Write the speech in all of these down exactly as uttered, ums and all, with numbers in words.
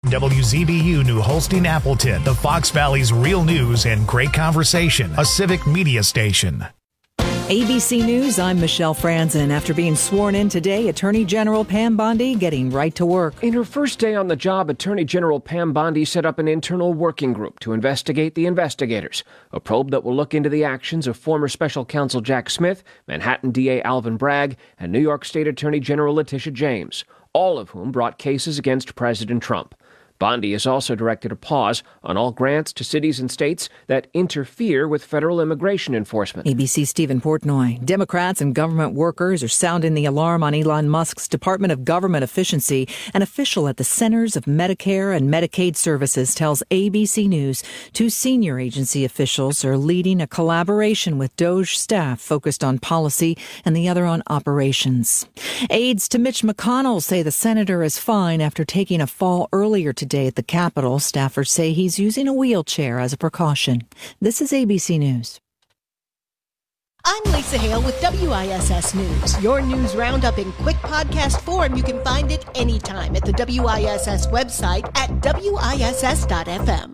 W Z B U New Holstein Appleton, the Fox Valley's real news and great conversation, a civic media station. A B C News, I'm Michelle Franzen. After being sworn in today, Attorney General Pam Bondi getting right to work. In her first day on the job, Attorney General Pam Bondi set up an internal working group to investigate the investigators, a probe that will look into the actions of former Special Counsel Jack Smith, Manhattan D A Alvin Bragg, and New York State Attorney General Letitia James, all of whom brought cases against President Trump. Bondi has also directed a pause on all grants to cities and states that interfere with federal immigration enforcement. A B C's Stephen Portnoy. Democrats and government workers are sounding the alarm on Elon Musk's Department of Government Efficiency. An official at the Centers of Medicare and Medicaid Services tells A B C News two senior agency officials are leading a collaboration with DOJ staff focused on policy and the other on operations. Aides to Mitch McConnell say the senator is fine after taking a fall earlier today. Day at the Capitol. Staffers say he's using a wheelchair as a precaution. This is A B C News. I'm Lisa Hale with W I S S News. Your news roundup in quick podcast form. You can find it anytime at the W I S S website at W I S S dot F M.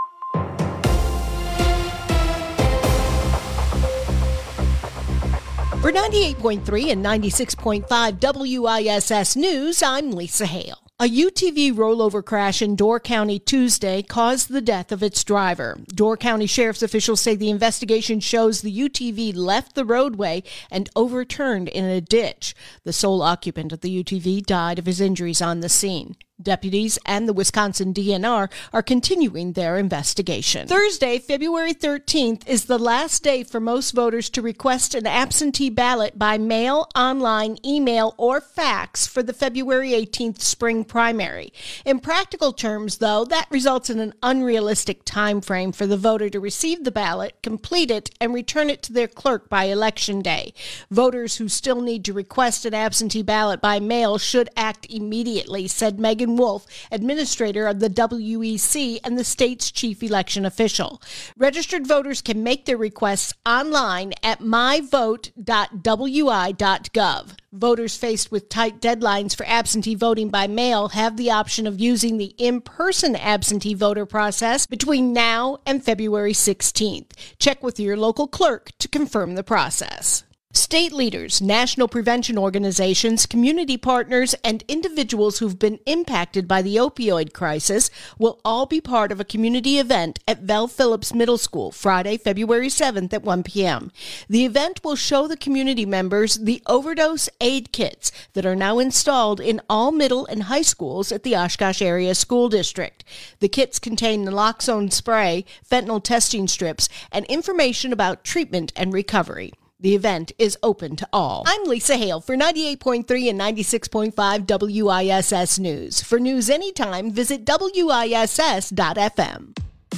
For ninety-eight point three and ninety-six point five W I S S News, I'm Lisa Hale. A U T V rollover crash in Door County Tuesday caused the death of its driver. Door County Sheriff's officials say the investigation shows the U T V left the roadway and overturned in a ditch. The sole occupant of the U T V died of his injuries on the scene. Deputies and the Wisconsin D N R are continuing their investigation. Thursday, February thirteenth, is the last day for most voters to request an absentee ballot by mail, online, email, or fax for the February eighteenth spring primary. In practical terms, though, that results in an unrealistic time frame for the voter to receive the ballot, complete it, and return it to their clerk by Election Day. Voters who still need to request an absentee ballot by mail should act immediately, said Megan Wolf, administrator of the W E C and the state's chief election official. Registered voters can make their requests online at my vote dot W I dot gov. Voters faced with tight deadlines for absentee voting by mail have the option of using the in-person absentee voter process between now and February sixteenth. Check with your local clerk to confirm the process. State leaders, national prevention organizations, community partners, and individuals who've been impacted by the opioid crisis will all be part of a community event at Vel Phillips Middle School Friday, February seventh at one p.m. The event will show the community members the overdose aid kits that are now installed in all middle and high schools at the Oshkosh Area School District. The kits contain naloxone spray, fentanyl testing strips, and information about treatment and recovery. The event is open to all. I'm Lisa Hale for ninety-eight point three and ninety-six point five W I S S News. For news anytime, visit W I S S dot F M.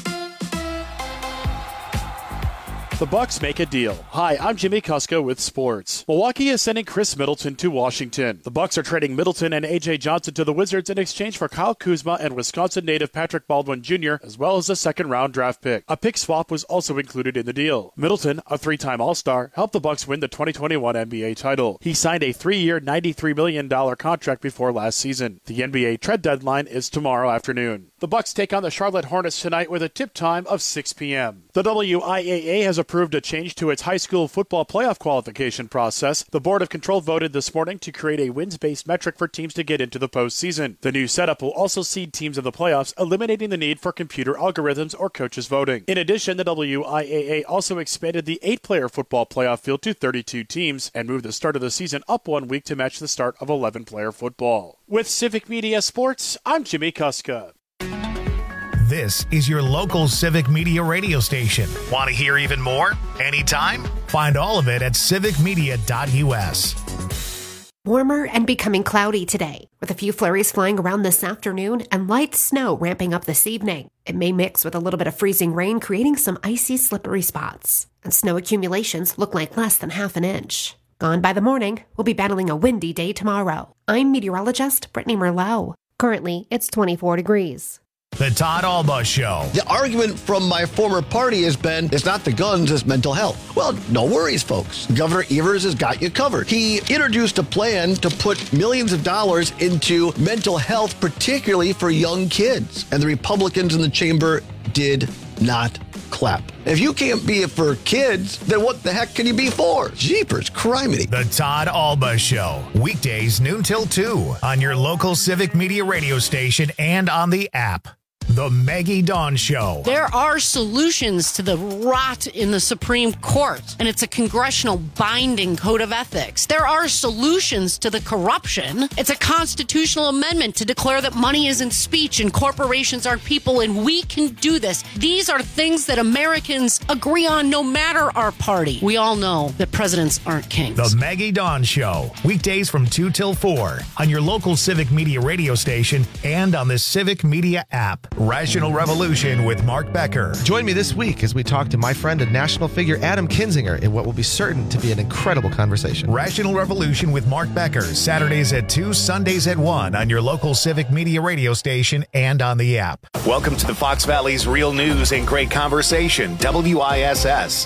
The Bucks make a deal. Hi, I'm Jimmy Kuska with sports. Milwaukee is sending Chris Middleton to Washington. The Bucks are trading Middleton and A J Johnson to the Wizards in exchange for Kyle Kuzma and Wisconsin native Patrick Baldwin Junior, as well as a second-round draft pick. A pick swap was also included in the deal. Middleton, a three-time All-Star, helped the Bucks win the twenty twenty-one N B A title. He signed a three-year, ninety-three million dollars contract before last season. The N B A trade deadline is tomorrow afternoon. The Bucks take on the Charlotte Hornets tonight with a tip time of six p.m. The W I A A has approved a change to its high school football playoff qualification process. The Board of Control voted this morning to create a wins-based metric for teams to get into the postseason. The new setup will also seed teams in the playoffs, eliminating the need for computer algorithms or coaches voting. In addition, the W I A A also expanded the eight-player football playoff field to thirty-two teams and moved the start of the season up one week to match the start of eleven-player football. With Civic Media Sports, I'm Jimmy Kuska. This is your local Civic Media radio station. Want to hear even more? Anytime? Find all of it at civic media dot U S. Warmer and becoming cloudy today, with a few flurries flying around this afternoon and light snow ramping up this evening. It may mix with a little bit of freezing rain, creating some icy, slippery spots. And snow accumulations look like less than half an inch. Gone by the morning, we'll be battling a windy day tomorrow. I'm meteorologist Brittany Merlot. Currently, it's twenty-four degrees. The Todd Alba Show. The argument from my former party has been, it's not the guns, it's mental health. Well, no worries, folks. Governor Evers has got you covered. He introduced a plan to put millions of dollars into mental health, particularly for young kids. And the Republicans in the chamber did not clap. If you can't be it for kids, then what the heck can you be for? Jeepers, criminy. The Todd Alba Show. Weekdays noon till two on your local Civic Media radio station and on the app. The Maggie Dawn Show. There are solutions to the rot in the Supreme Court, and it's a congressional binding code of ethics. There are solutions to the corruption. It's a constitutional amendment to declare that money isn't speech and corporations aren't people, and we can do this. These are things that Americans agree on no matter our party. We all know that presidents aren't kings. The Maggie Dawn Show. Weekdays from two till four on your local Civic Media radio station and on the Civic Media app. Rational Revolution with Mark Becker. Join me this week as we talk to my friend and national figure Adam Kinzinger in what will be certain to be an incredible conversation. Rational Revolution with Mark Becker. Saturdays at two, Sundays at one on your local Civic Media radio station and on the app. Welcome to the Fox Valley's Real News and Great Conversation, W I S S.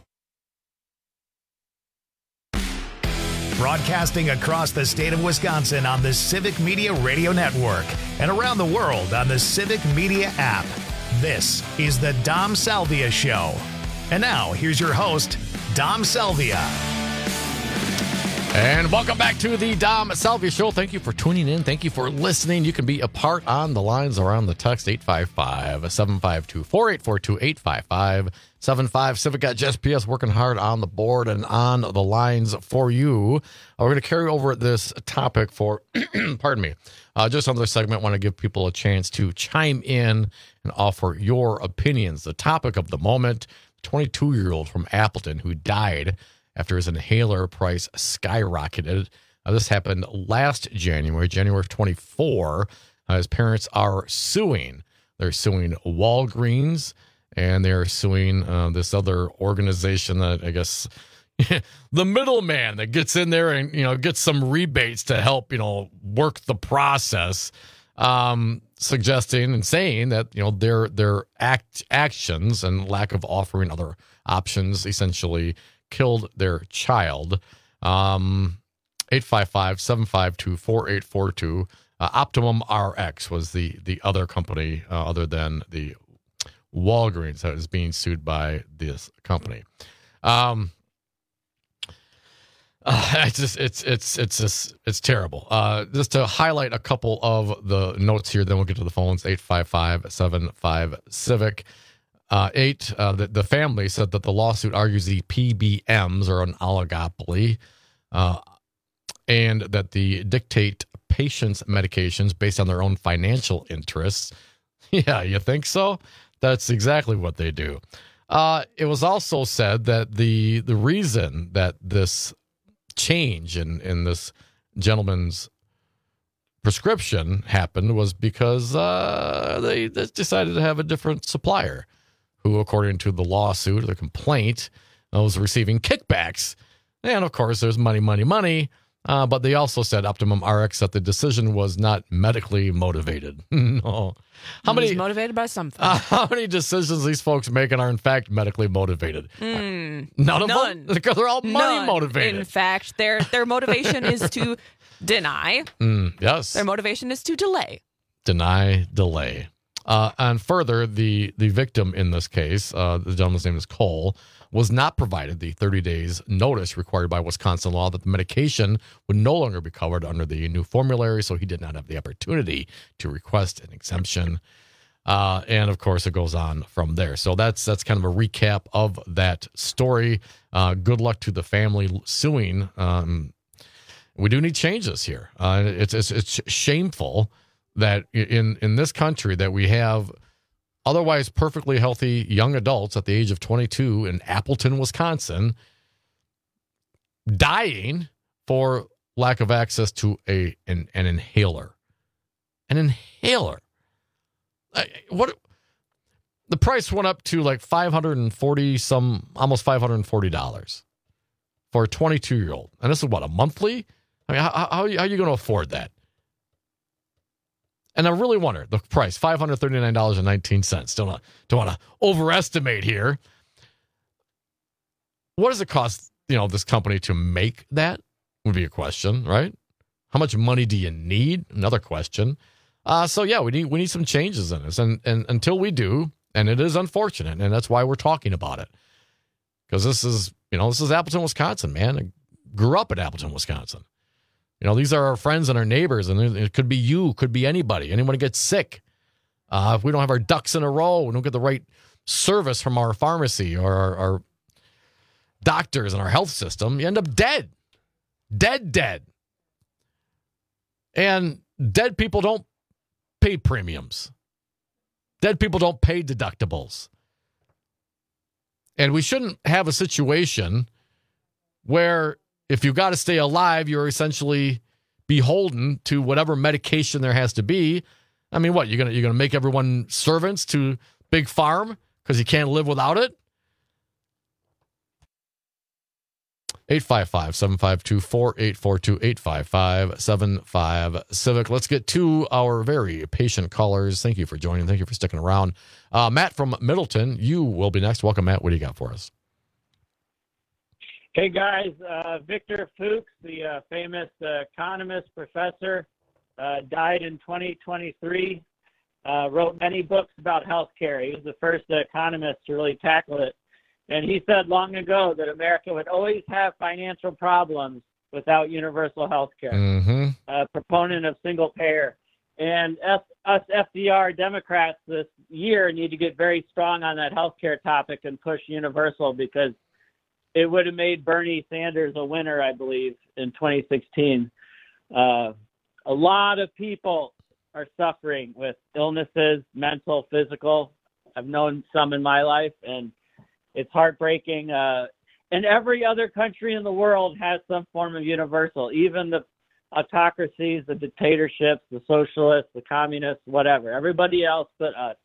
Broadcasting across the state of Wisconsin on the Civic Media Radio Network and around the world on the Civic Media app. This is the Dom Salvia Show. And now, here's your host, Dom Salvia. And welcome back to the Dom Salvia Show. Thank you for tuning in. Thank you for listening. You can be a part on the lines around the text eight five five, seven five two, four eight four two, eight five five, seven five. Civic got J S P S working hard on the board and on the lines for you. Uh, we're going to carry over this topic for, pardon me, uh, just on this segment. I want to give people a chance to chime in and offer your opinions. The topic of the moment, twenty-two-year-old from Appleton who died after his inhaler price skyrocketed. Uh, this happened last January, January twenty-fourth. Uh, his parents are suing. They're suing Walgreens, and they're suing uh, this other organization that I guess the middleman that gets in there and, you know, gets some rebates to help, you know, work the process, um, suggesting and saying that, you know, their their act actions and lack of offering other options essentially killed their child. Um, eight five five, seven five two, four eight four two. Uh, Optimum R X was the the other company uh, other than the Walgreens that is being sued by this company. Um, uh, it's just it's it's it's just it's terrible. Uh, just to highlight a couple of the notes here, then we'll get to the phones. eight five five, seven five, Civic. Uh, eight, uh, the, the family said that the lawsuit argues the P B Ms are an oligopoly uh, and that they dictate patients' medications based on their own financial interests. Yeah, you think so? That's exactly what they do. Uh, it was also said that the the reason that this change in, in this gentleman's prescription happened was because uh, they, they decided to have a different supplier, who, according to the lawsuit, the complaint, uh, was receiving kickbacks. And, of course, there's money, money, money. Uh, but they also said, Optimum R X, that the decision was not medically motivated. No. How many motivated by something? Uh, how many decisions these folks making are, in fact, medically motivated? Mm, None of none. them? Because they're all money None. motivated. In fact, their, their motivation is to deny. Mm, yes. Their motivation is to delay. Deny, delay. Uh, and further, the, the victim in this case, uh, the gentleman's name is Cole, was not provided the thirty days notice required by Wisconsin law that the medication would no longer be covered under the new formulary, so he did not have the opportunity to request an exemption. Uh, and, of course, it goes on from there. So that's that's kind of a recap of that story. Uh, good luck to the family suing. Um, we do need changes here. Uh, it's, it's it's shameful that in, in this country that we have otherwise perfectly healthy young adults at the age of twenty-two in Appleton, Wisconsin, dying for lack of access to a an, an inhaler. An inhaler. What? The price went up to like five hundred forty some, almost five hundred forty dollars for a twenty-two-year-old. And this is what, a monthly? I mean, how, how, how are you going to afford that? And I really wonder, the price, five hundred thirty-nine dollars and nineteen cents. Don't want don't want to overestimate here. What does it cost, you know, this company to make that? Would be a question, right? How much money do you need? Another question. Uh, so yeah, we need we need some changes in this, and and until we do, and it is unfortunate, and that's why we're talking about it, because this is you know this is Appleton, Wisconsin, man. I grew up in Appleton, Wisconsin. You know, these are our friends and our neighbors, and it could be you, could be anybody. Anyone gets sick. Uh, if we don't have our ducks in a row, we don't get the right service from our pharmacy or our, our doctors and our health system, you end up dead. Dead, dead. And dead people don't pay premiums. Dead people don't pay deductibles. And we shouldn't have a situation where if you've got to stay alive, you're essentially beholden to whatever medication there has to be. I mean, what, you're gonna you're gonna make everyone servants to Big Farm because you can't live without it? eight five five, seven five two, four eight four two, eight five five, seven five Civic. Let's get to our very patient callers. Thank you for joining. Thank you for sticking around. Uh, Matt from Middleton, you will be next. Welcome, Matt. What do you got for us? Hey, guys. Uh, Victor Fuchs, the uh, famous uh, economist professor, uh, died in twenty twenty-three, uh, wrote many books about healthcare. He was the first uh, economist to really tackle it. And he said long ago that America would always have financial problems without universal health care. Mm-hmm. A proponent of single payer. And us, us F D R Democrats this year need to get very strong on that health care topic and push universal, because it would have made Bernie Sanders a winner, I believe, in twenty sixteen. Uh, a lot of people are suffering with illnesses, mental, physical. I've known some in my life, and it's heartbreaking. Uh, and every other country in the world has some form of universal, even the autocracies, the dictatorships, the socialists, the communists, whatever. Everybody else but us.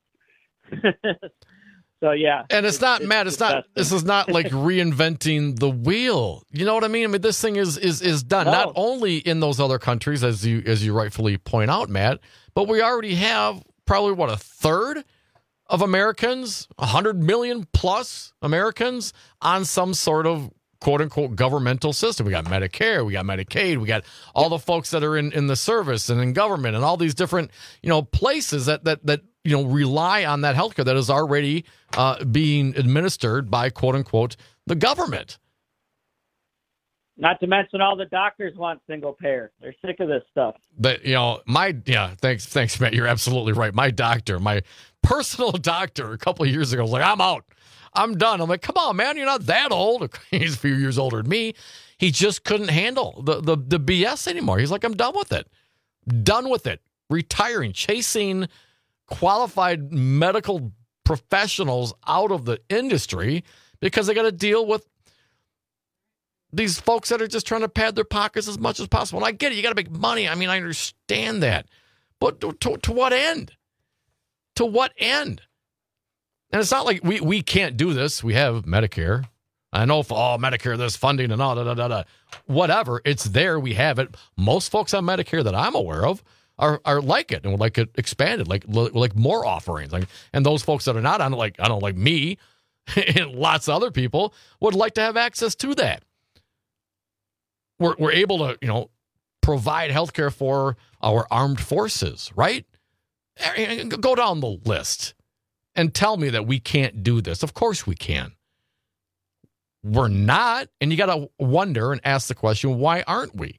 So, yeah. And it's, it's not, it's, Matt, it's, it's not, disgusting. This is not like reinventing the wheel. You know what I mean? I mean, this thing is is is done, no. Not only in those other countries, as you as you rightfully point out, Matt, but we already have probably, what, a third of Americans, one hundred million plus Americans on some sort of quote-unquote governmental system. We got Medicare, we got Medicaid, we got all the folks that are in, in the service and in government and all these different, you know, places that that that you know rely on that healthcare that is already uh, being administered by quote-unquote the government. Not to mention all the doctors want single payer. They're sick of this stuff. But, you know, my, yeah, thanks, thanks, Matt. You're absolutely right. My doctor, my personal doctor a couple of years ago was like, I'm out. I'm done. I'm like, come on, man. You're not that old. He's a few years older than me. He just couldn't handle the, the, the B S anymore. He's like, I'm done with it. Done with it. Retiring, chasing qualified medical professionals out of the industry because they got to deal with these folks that are just trying to pad their pockets as much as possible. And I get it. You got to make money. I mean, I understand that. But to, to, to what end? To what end? And it's not like we, we can't do this. We have Medicare. I know for all oh, Medicare, there's funding and all, da, da, da, da. Whatever. It's there. We have it. Most folks on Medicare that I'm aware of are are like it and would like it expanded, like like more offerings. Like, and those folks that are not on it, like I don't like me and lots of other people would like to have access to that. We're we're able to, you know, provide health care for our armed forces, right? Go down the list and tell me that we can't do this. Of course we can. We're not, and you got to wonder and ask the question, why aren't we?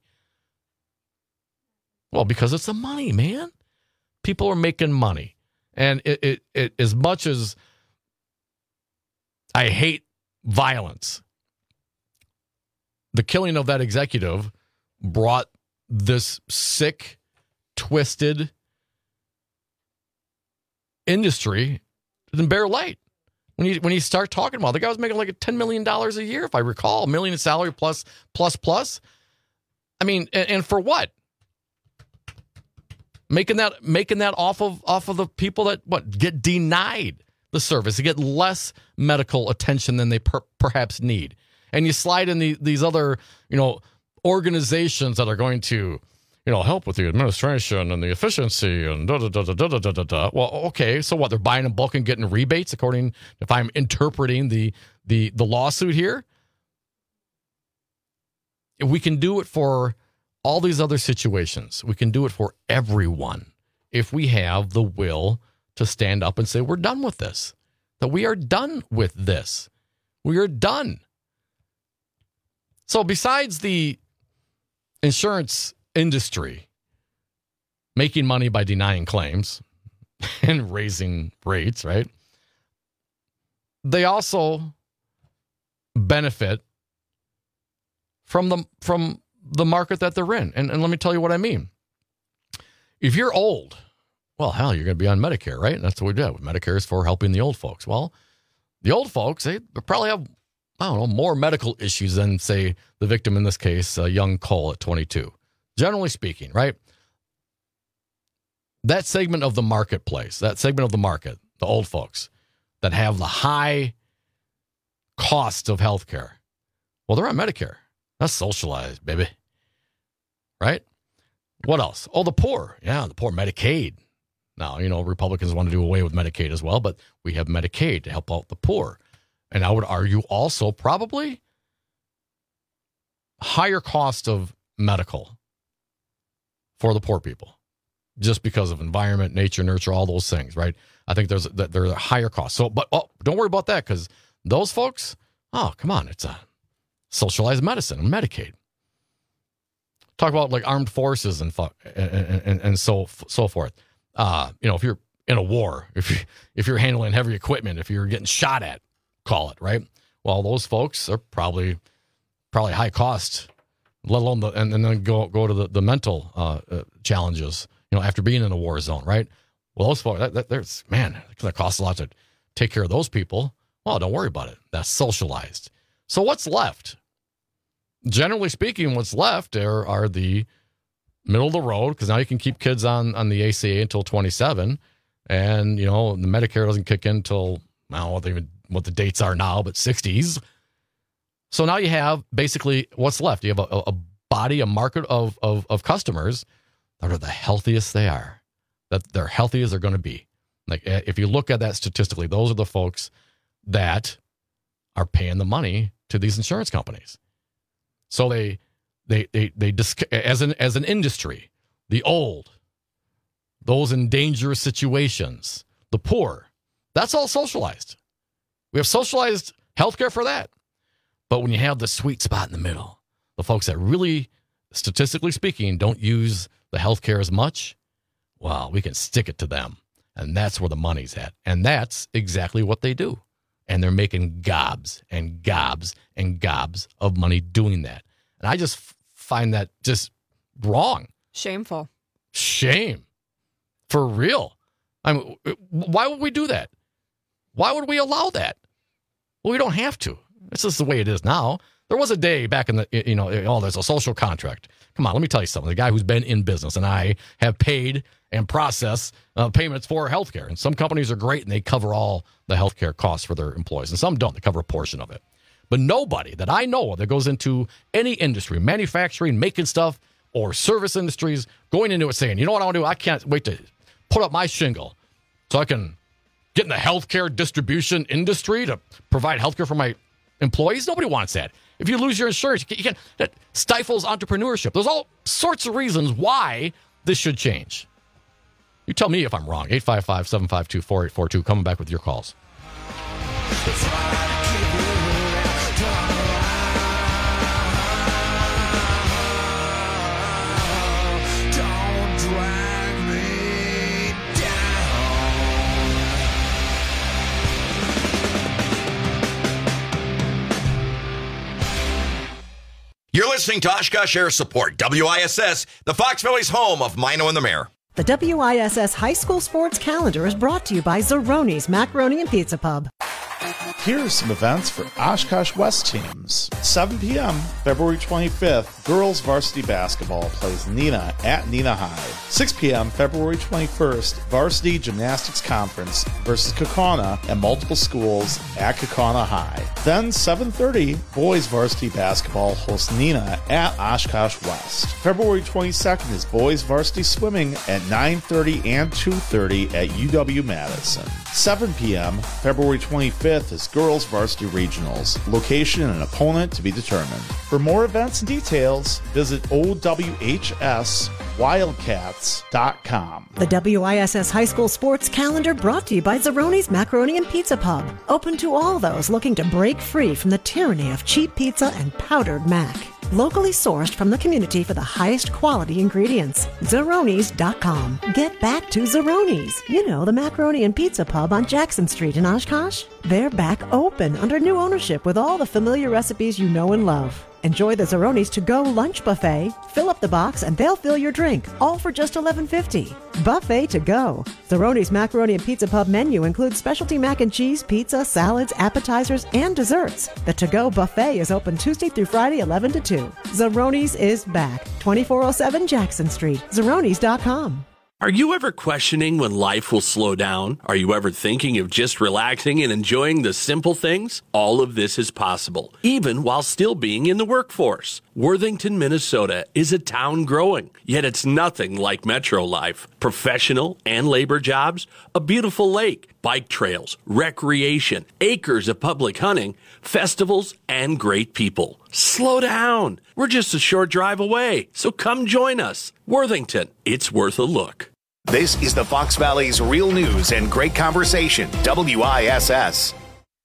Well, because it's the money, man. People are making money. And it, it, it as much as I hate violence, the killing of that executive brought this sick, twisted industry to the bare light. When you when you start talking about it, the guy was making like ten million dollars a year, if I recall, a million in salary plus, plus, plus. I mean, and, and for what? Making that making that off of off of the people that what get denied the service, to get less medical attention than they per, perhaps need. And you slide in the, these other, you know, organizations that are going to, you know, help with the administration and the efficiency and da da da da da da da da. Well, okay, so what? They're buying in bulk and getting rebates, according if I'm interpreting the the the lawsuit here. If we can do it for all these other situations, we can do it for everyone if we have the will to stand up and say we're done with this, that we are done with this, we are done. So besides the insurance industry making money by denying claims and raising rates, right? They also benefit from the from the market that they're in. And, and let me tell you what I mean. If you're old, well, hell, you're going to be on Medicare, right? And that's what we do. Medicare is for helping the old folks. Well, the old folks, they probably have, I don't know, more medical issues than, say, the victim in this case, uh, young Cole at twenty-two. Generally speaking, right? That segment of the marketplace, that segment of the market, the old folks that have the high costs of healthcare, well, they're on Medicare. That's socialized, baby. Right? What else? Oh, the poor. Yeah, the poor. Medicaid. Now, you know, Republicans want to do away with Medicaid as well, but we have Medicaid to help out the poor. And I would argue also probably higher cost of medical for the poor people, just because of environment, nature, nurture, all those things, right? I think there's that there's a higher cost. So, but oh, don't worry about that, because those folks, oh, come on, it's a socialized medicine and Medicaid. Talk about like armed forces and and and, and so so forth. Uh, you know, if you're in a war, if you if you're handling heavy equipment, if you're getting shot at, call it, right? Well, those folks are probably probably high cost, let alone the and, and then go go to the the mental uh, uh, challenges. You know, after being in a war zone, right? Well, those folks, that, that, there's man, it's going to cost a lot to take care of those people. Well, don't worry about it. That's socialized. So what's left? Generally speaking, what's left are, are the middle of the road, because now you can keep kids on, on the A C A until twenty-seven, and you know the Medicare doesn't kick in until I don't know what, they, what the dates are now, but sixties. So now you have basically what's left. You have a, a body, a market of, of of customers that are the healthiest they are, that they're healthy as they're going to be. Like if you look at that statistically, those are the folks that are paying the money to these insurance companies. So they, they, they, they, as an as an industry, the old, those in dangerous situations, the poor, that's all socialized. We have socialized healthcare for that. But when you have the sweet spot in the middle, the folks that really, statistically speaking, don't use the healthcare as much, well, we can stick it to them. And that's where the money's at. And that's exactly what they do. And they're making gobs and gobs and gobs of money doing that. And I just f- find that just wrong. Shameful. Shame. For real. I mean, why would we do that? Why would we allow that? Well, we don't have to. It's just the way it is now. There was a day back in the, you know, oh, there's a social contract. Come on, let me tell you something. The guy who's been in business, and I have paid and processed uh, payments for healthcare. And some companies are great, and they cover all the healthcare costs for their employees. And some don't. They cover a portion of it. But nobody that I know of that goes into any industry, manufacturing, making stuff, or service industries, going into it saying, you know what I want to do? I can't wait to put up my shingle so I can get in the healthcare distribution industry to provide healthcare for my employees. Nobody wants that. If you lose your insurance, you can, that stifles entrepreneurship. There's all sorts of reasons why this should change. You tell me if I'm wrong. eight five five, seven five two, four eight four two. Coming back with your calls. You're listening to Oshkosh Air Support, W I S S, the Fox Valley's home of Mino and the Mayor. The W I S S High School Sports Calendar is brought to you by Zeroni's Macaroni and Pizza Pub. Here's some events for Oshkosh West teams. seven p.m. February twenty-fifth, girls varsity basketball plays Neenah at Neenah High. six p.m. February twenty-first, varsity gymnastics conference versus Kaukauna and multiple schools at Kaukauna High. Then seven thirty, boys varsity basketball hosts Neenah at Oshkosh West. February twenty-second is boys varsity swimming at nine thirty and two thirty at U W-Madison. seven p.m. February twenty-fifth is girls varsity regionals. Location and opponent to be determined. For more events and details, visit O W H S wildcats dot com. The W I S S High School Sports Calendar brought to you by Zeroni's Macaroni and Pizza Pub. Open to all those looking to break free from the tyranny of cheap pizza and powdered mac. Locally sourced from the community for the highest quality ingredients. Zeronis dot com. Get back to Zeroni's. You know, the Macaroni and Pizza Pub on Jackson Street in Oshkosh. They're back open under new ownership with all the familiar recipes you know and love. Enjoy the Zeroni's to-go lunch buffet. Fill up the box and they'll fill your drink, all for just eleven fifty. Buffet to go. Zeroni's Macaroni and Pizza Pub menu includes specialty mac and cheese, pizza, salads, appetizers, and desserts. The to-go buffet is open Tuesday through Friday, eleven to two. Zeroni's is back. twenty-four oh seven Jackson Street. Zeronis dot com. Are you ever questioning when life will slow down? Are you ever thinking of just relaxing and enjoying the simple things? All of this is possible, even while still being in the workforce. Worthington, Minnesota is a town growing, yet it's nothing like metro life. Professional and labor jobs, a beautiful lake, bike trails, recreation, acres of public hunting, festivals, and great people. Slow down. We're just a short drive away, so come join us. Worthington, it's worth a look. This is the Fox Valley's real news and great conversation, W I S S.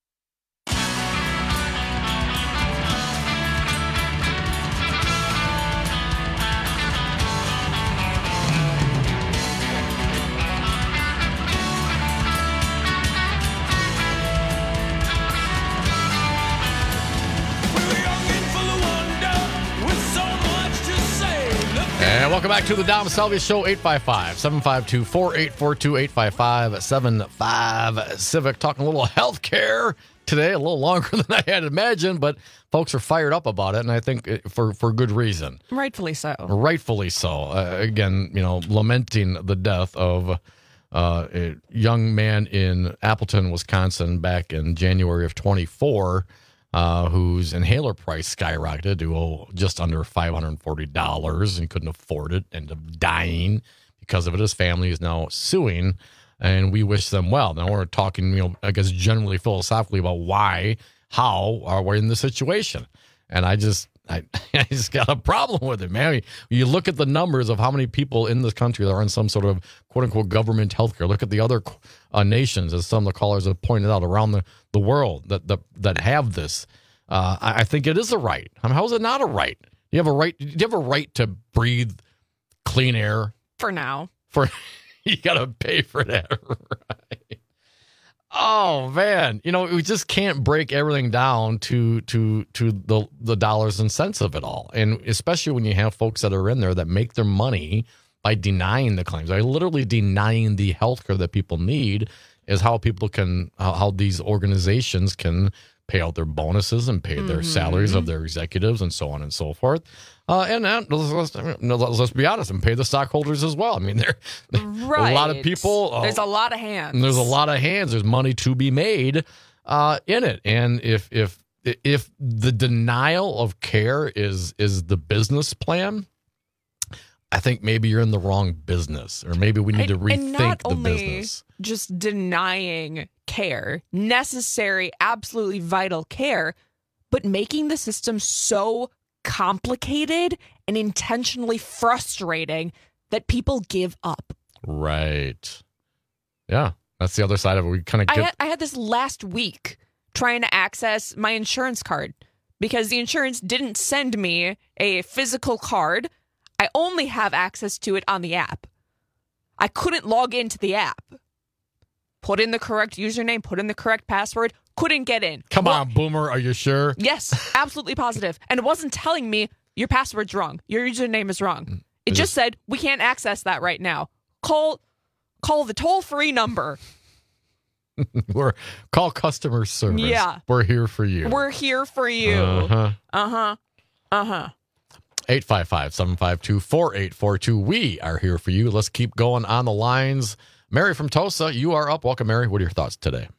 And welcome back to the Dom Salvia Show, eight five five, seven five two, four eight four two, eight five five, seven five Civic. Talking a little health care today, a little longer than I had imagined, but folks are fired up about it, and I think for, for good reason. Rightfully so. Rightfully so. Uh, again, you know, lamenting the death of uh, a young man in Appleton, Wisconsin, back in January of twenty-four, Uh, whose inhaler price skyrocketed to oh, just under five hundred forty dollars and couldn't afford it, ended up dying because of it. His family is now suing, and we wish them well. Now we're talking, you know, I guess generally philosophically about why, how are we in this situation? And I just, I, I just got a problem with it, man. You look at the numbers of how many people in this country that are in some sort of quote unquote government healthcare. Look at the other uh, nations, as some of the callers have pointed out, around the, the world that, that that have this. Uh, I, I think it is a right. I mean, how is it not a right? You have a right. You have a right to breathe clean air. For now. For you got to pay for that, right? Oh man, you know, we just can't break everything down to to to the the dollars and cents of it all, and especially when you have folks that are in there that make their money by denying the claims, by literally denying the health care that people need, is how people can how, how these organizations can pay out their bonuses and pay mm-hmm. their salaries of their executives and so on and so forth. Uh, and uh, let's, let's, let's be honest, and pay the stockholders as well. I mean, there right. a lot of people. Uh, there's a lot of hands. There's a lot of hands. There's money to be made uh, in it. And if if if the denial of care is is the business plan, I think maybe you're in the wrong business, or maybe we need and, to rethink and not the only business. Just denying care, necessary, absolutely vital care, but making the system so complicated and intentionally frustrating that people give up. Right. Yeah, that's the other side of it. We kind of I get. had, I had this last week trying to access my insurance card because the insurance didn't send me a physical card. I only have access to it on the app. I couldn't log into the app. Put in the correct username, put in the correct password, couldn't get in. Come well, on, Boomer, are you sure? Yes, absolutely positive. And it wasn't telling me your password's wrong, your username is wrong. It just said, we can't access that right now. Call call the toll-free number. We're call customer service. Yeah. We're here for you. We're here for you. Uh-huh. Uh-huh. Uh-huh. eight five five, seven five two, four eight four two. We are here for you. Let's keep going on the lines. Mary from Tosa, you are up. Welcome, Mary. What are your thoughts today?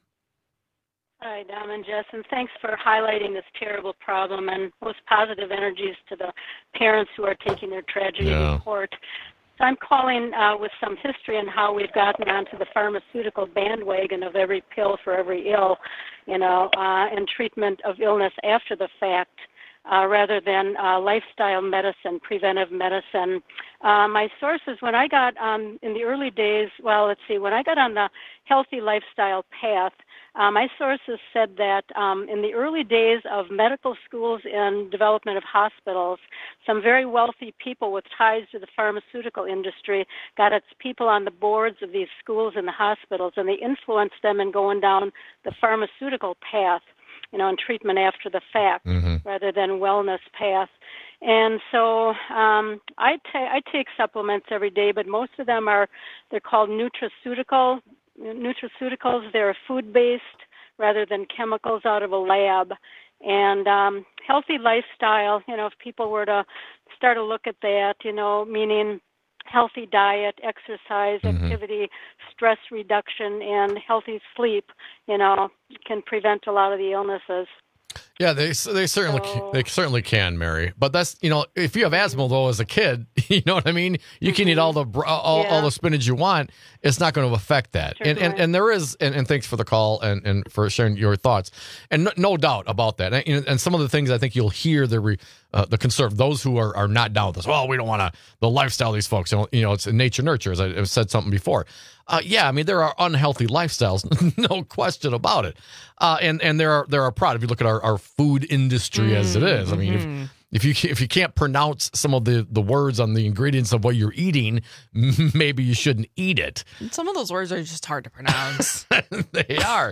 Hi, Dom and Jess, and thanks for highlighting this terrible problem, and most positive energies to the parents who are taking their tragedy Yeah. to court. So I'm calling uh, with some history on how we've gotten onto the pharmaceutical bandwagon of every pill for every ill, you know, uh, and treatment of illness after the fact. Uh, rather than uh, lifestyle medicine, preventive medicine. Uh, my sources, when I got um, in the early days, well, let's see, when I got on the healthy lifestyle path, uh, my sources said that um, in the early days of medical schools and development of hospitals, some very wealthy people with ties to the pharmaceutical industry got its people on the boards of these schools and the hospitals, and they influenced them in going down the pharmaceutical path, you know, and treatment after the fact, Mhm. rather than wellness path. And so um, I, ta- I take supplements every day, but most of them are, they're called nutraceutical, nutraceuticals. They're food-based rather than chemicals out of a lab. And um, healthy lifestyle, you know, if people were to start to look at that, you know, meaning healthy diet, exercise, Mm-hmm. activity, stress reduction, and healthy sleep, you know, can prevent a lot of the illnesses. Yeah, they they certainly So- they certainly can, Mary. But that's, you know, if you have asthma though as a kid, you know what I mean. You can eat all the br- all, Yeah. all the spinach you want. It's not going to affect that. And, and and there is, and, and thanks for the call and, and for sharing your thoughts. And no, no doubt about that. And, and some of the things I think you'll hear the re, uh, the conserv those who are, are not down with this. Well, we don't want to the lifestyle of these folks. You know, you know, it's nature nurture. As I, I've said something before. Uh, yeah, I mean there are unhealthy lifestyles, no question about it. Uh, and and there are there are products. If you look at our, our food industry as it is, I mean, Mm-hmm. if, if you if you can't pronounce some of the, the words on the ingredients of what you're eating, maybe you shouldn't eat it. Some of those words are just hard to pronounce. They are.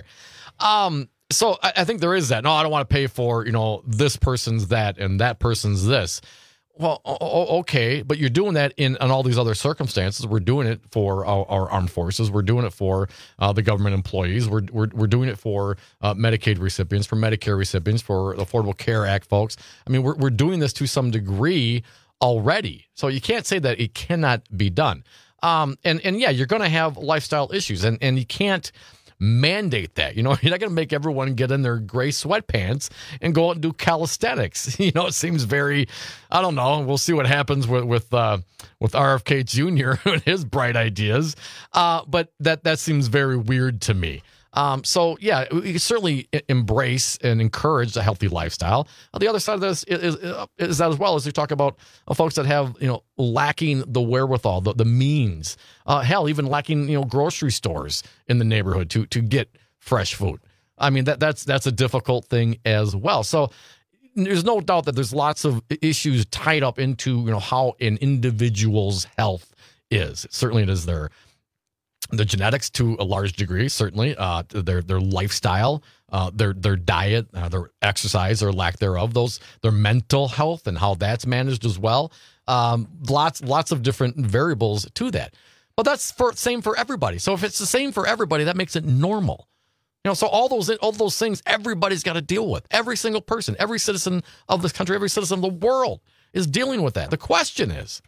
Um, so I, I think there is that. No, I don't want to pay for, you know, this person's that and that person's this. Well, o- o- okay, but you're doing that in, in all these other circumstances. We're doing it for our, our armed forces. We're doing it for uh, the government employees. We're, we're we're doing it for uh, Medicaid recipients, for Medicare recipients, for the Affordable Care Act folks. I mean, we're we're doing this to some degree already. So you can't say that it cannot be done. Um, and and yeah, you're going to have lifestyle issues, and and you can't mandate that. You know, you're not going to make everyone get in their gray sweatpants and go out and do calisthenics. You know, it seems very, I don't know. We'll see what happens with with uh, with R F K Junior and his bright ideas. Uh, but that that seems very weird to me. Um, so yeah, we can certainly embrace and encourage a healthy lifestyle. Uh, the other side of this is, is, is that as well as we talk about uh, folks that have, you know, lacking the wherewithal, the, the means, uh, hell, even lacking, you know, grocery stores in the neighborhood to, to get fresh food. I mean, that that's, that's a difficult thing as well. So there's no doubt that there's lots of issues tied up into, you know, how an individual's health is. Certainly it is their the genetics to a large degree, certainly, uh, their their lifestyle, uh, their their diet, uh, their exercise or lack thereof, those their mental health and how that's managed as well. Um, lots lots of different variables to that, but that's for same for everybody. So if it's the same for everybody, that makes it normal. You know, so all those all those things everybody's got to deal with. Every single person, every citizen of this country, every citizen of the world is dealing with that. The question is,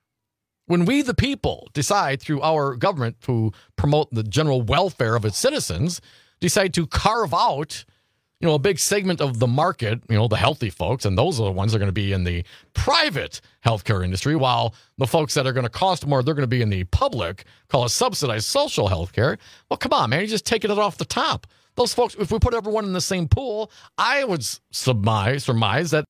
when we, the people, decide through our government to promote the general welfare of its citizens, decide to carve out, you know, a big segment of the market, you know, the healthy folks, and those are the ones that are going to be in the private healthcare industry, while the folks that are going to cost more, they're going to be in the public, call it subsidized social healthcare. Well, come on, man, you're just taking it off the top. Those folks, if we put everyone in the same pool, I would surmise, surmise that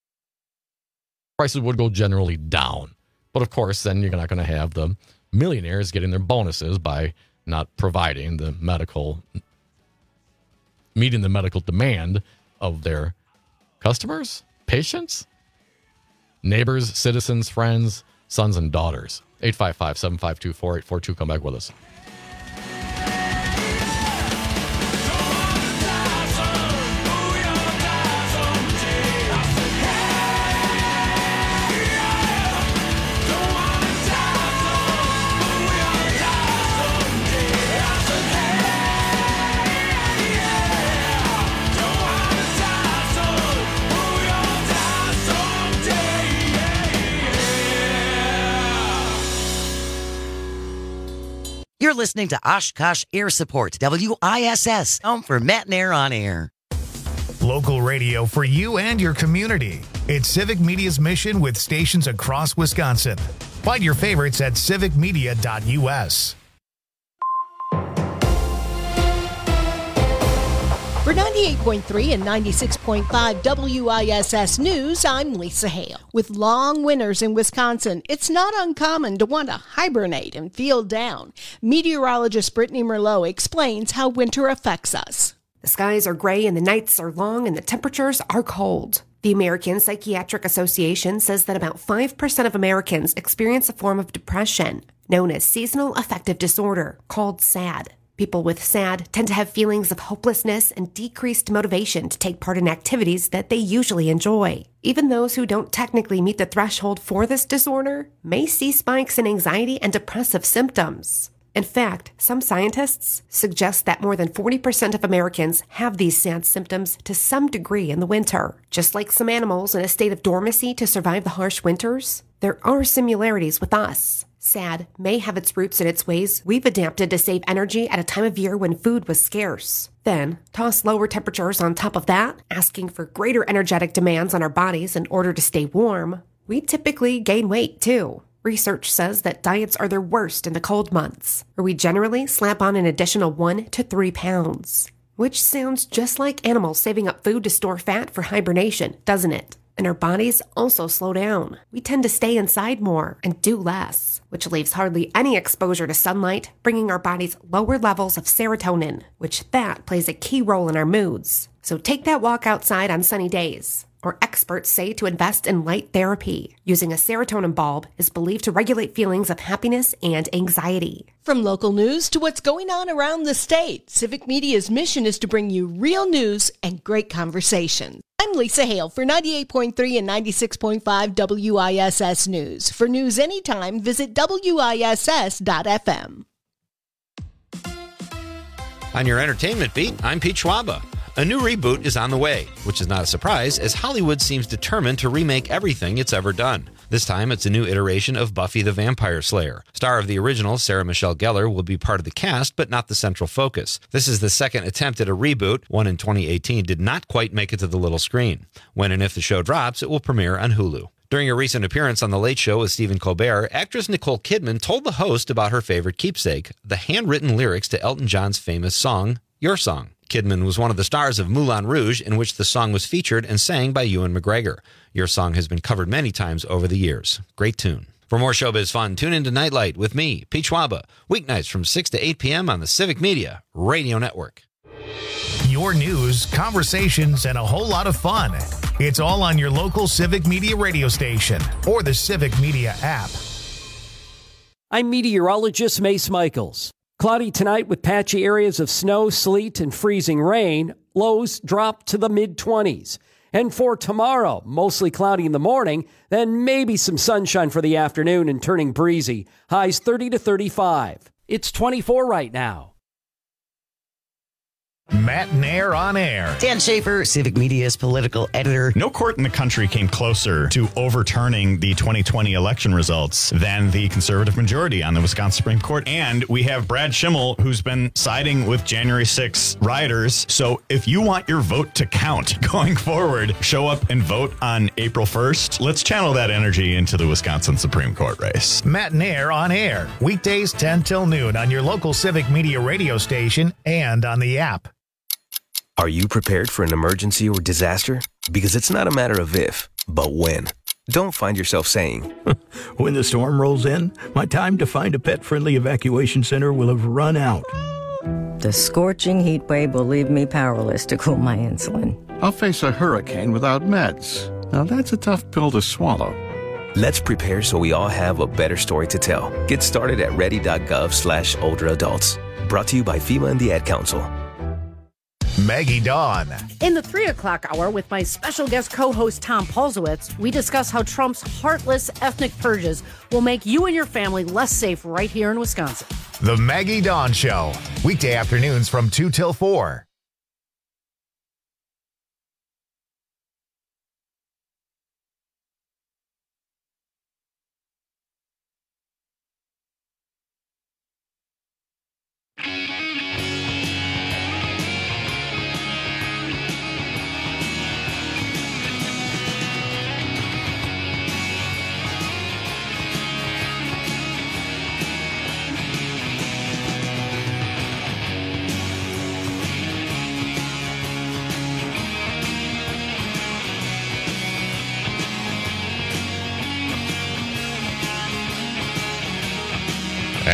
prices would go generally down. But of course, then you're not going to have the millionaires getting their bonuses by not providing the medical, meeting the medical demand of their customers, patients, neighbors, citizens, friends, sons, and daughters. eight five five, seven five two, four eight four two. Come back with us. You're listening to Oshkosh Air Support, W I S S, home for Matt and Air on Air. Local radio for you and your community. It's Civic Media's mission with stations across Wisconsin. Find your favorites at civic media dot u s. For ninety-eight point three and ninety-six point five W I S S News, I'm Lisa Hale. With long winters in Wisconsin, it's not uncommon to want to hibernate and feel down. Meteorologist Brittany Merlot explains how winter affects us. The skies are gray and the nights are long and the temperatures are cold. The American Psychiatric Association says that about five percent of Americans experience a form of depression, known as seasonal affective disorder, called SAD. People with SAD tend to have feelings of hopelessness and decreased motivation to take part in activities that they usually enjoy. Even those who don't technically meet the threshold for this disorder may see spikes in anxiety and depressive symptoms. In fact, some scientists suggest that more than forty percent of Americans have these SAD symptoms to some degree in the winter. Just like some animals in a state of dormancy to survive the harsh winters, there are similarities with us. SAD may have its roots in its ways we've adapted to save energy at a time of year when food was scarce. Then, toss lower temperatures on top of that, asking for greater energetic demands on our bodies in order to stay warm. We typically gain weight, too. Research says that diets are their worst in the cold months, where we generally slap on an additional one to three pounds. Which sounds just like animals saving up food to store fat for hibernation, doesn't it? And our bodies also slow down. We tend to stay inside more and do less, which leaves hardly any exposure to sunlight, bringing our bodies lower levels of serotonin, which that plays a key role in our moods. So take that walk outside on sunny days. Or experts say to invest in light therapy. Using a serotonin bulb is believed to regulate feelings of happiness and anxiety. From local news to what's going on around the state, Civic Media's mission is to bring you real news and great conversation. I'm Lisa Hale for ninety-eight point three and ninety-six point five W I S S News. For news anytime, visit W I S S dot F M. On your entertainment beat, I'm Pete Schwaba. A new reboot is on the way, which is not a surprise as Hollywood seems determined to remake everything it's ever done. This time, it's a new iteration of Buffy the Vampire Slayer. Star of the original, Sarah Michelle Gellar, will be part of the cast, but not the central focus. This is the second attempt at a reboot. One in twenty eighteen did not quite make it to the little screen. When and if the show drops, it will premiere on Hulu. During a recent appearance on The Late Show with Stephen Colbert, actress Nicole Kidman told the host about her favorite keepsake, the handwritten lyrics to Elton John's famous song, Your Song. Kidman was one of the stars of Moulin Rouge, in which the song was featured and sang by Ewan McGregor. Your Song has been covered many times over the years. Great tune. For more showbiz fun, tune into Nightlight with me, Pete Schwaba, weeknights from six to eight p.m. on the Civic Media Radio Network. Your news, conversations, and a whole lot of fun. It's all on your local Civic Media radio station or the Civic Media app. I'm meteorologist Mace Michaels. Cloudy tonight with patchy areas of snow, sleet, and freezing rain. Lows drop to the mid-twenties. And for tomorrow, mostly cloudy in the morning, then maybe some sunshine for the afternoon and turning breezy. Highs thirty to thirty-five. It's twenty-four right now. Matt and Air on Air. Dan Schaefer, Civic Media's political editor. No court in the country came closer to overturning the twenty twenty election results than the conservative majority on the Wisconsin Supreme Court. And we have Brad Schimmel, who's been siding with January sixth rioters. So if you want your vote to count going forward, show up and vote on April first. Let's channel that energy into the Wisconsin Supreme Court race. Matt and Air on Air. Weekdays ten till noon on your local Civic Media radio station and on the app. Are you prepared for an emergency or disaster? Because it's not a matter of if, but when. Don't find yourself saying, when the storm rolls in, my time to find a pet-friendly evacuation center will have run out. The scorching heat wave will leave me powerless to cool my insulin. I'll face a hurricane without meds. Now that's a tough pill to swallow. Let's prepare so we all have a better story to tell. Get started at ready.gov slash older adults. Brought to you by FEMA and the Ad Council. Maggie Dawn. In the three o'clock hour with my special guest co-host Tom Polzowitz, we discuss how Trump's heartless ethnic purges will make you and your family less safe right here in Wisconsin. The Maggie Dawn Show. Weekday afternoons from two till four.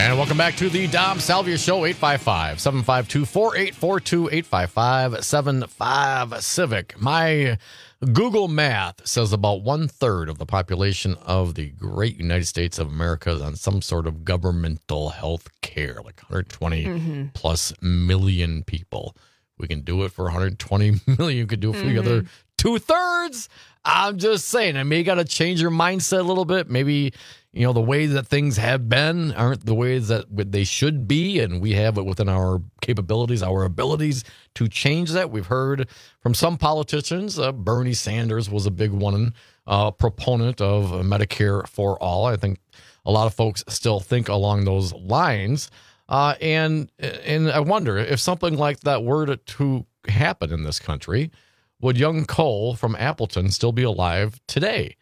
And welcome back to the Dom Salvia Show, eight five five, seven five two, four eight four two, eight five five, seven five Civic. My Google math says about one-third of the population of the great United States of America is on some sort of governmental health care, like one hundred twenty mm-hmm. plus million people. We can do it for one hundred twenty million. You could do it for mm-hmm. the other two-thirds. I'm just saying, I may got to change your mindset a little bit. Maybe, you know, the way that things have been aren't the ways that they should be, and we have it within our capabilities, our abilities to change that. We've heard from some politicians, uh, Bernie Sanders was a big one, uh, proponent of Medicare for all. I think a lot of folks still think along those lines, uh, and and I wonder if something like that were to, to happen in this country, would young Cole from Appleton still be alive today?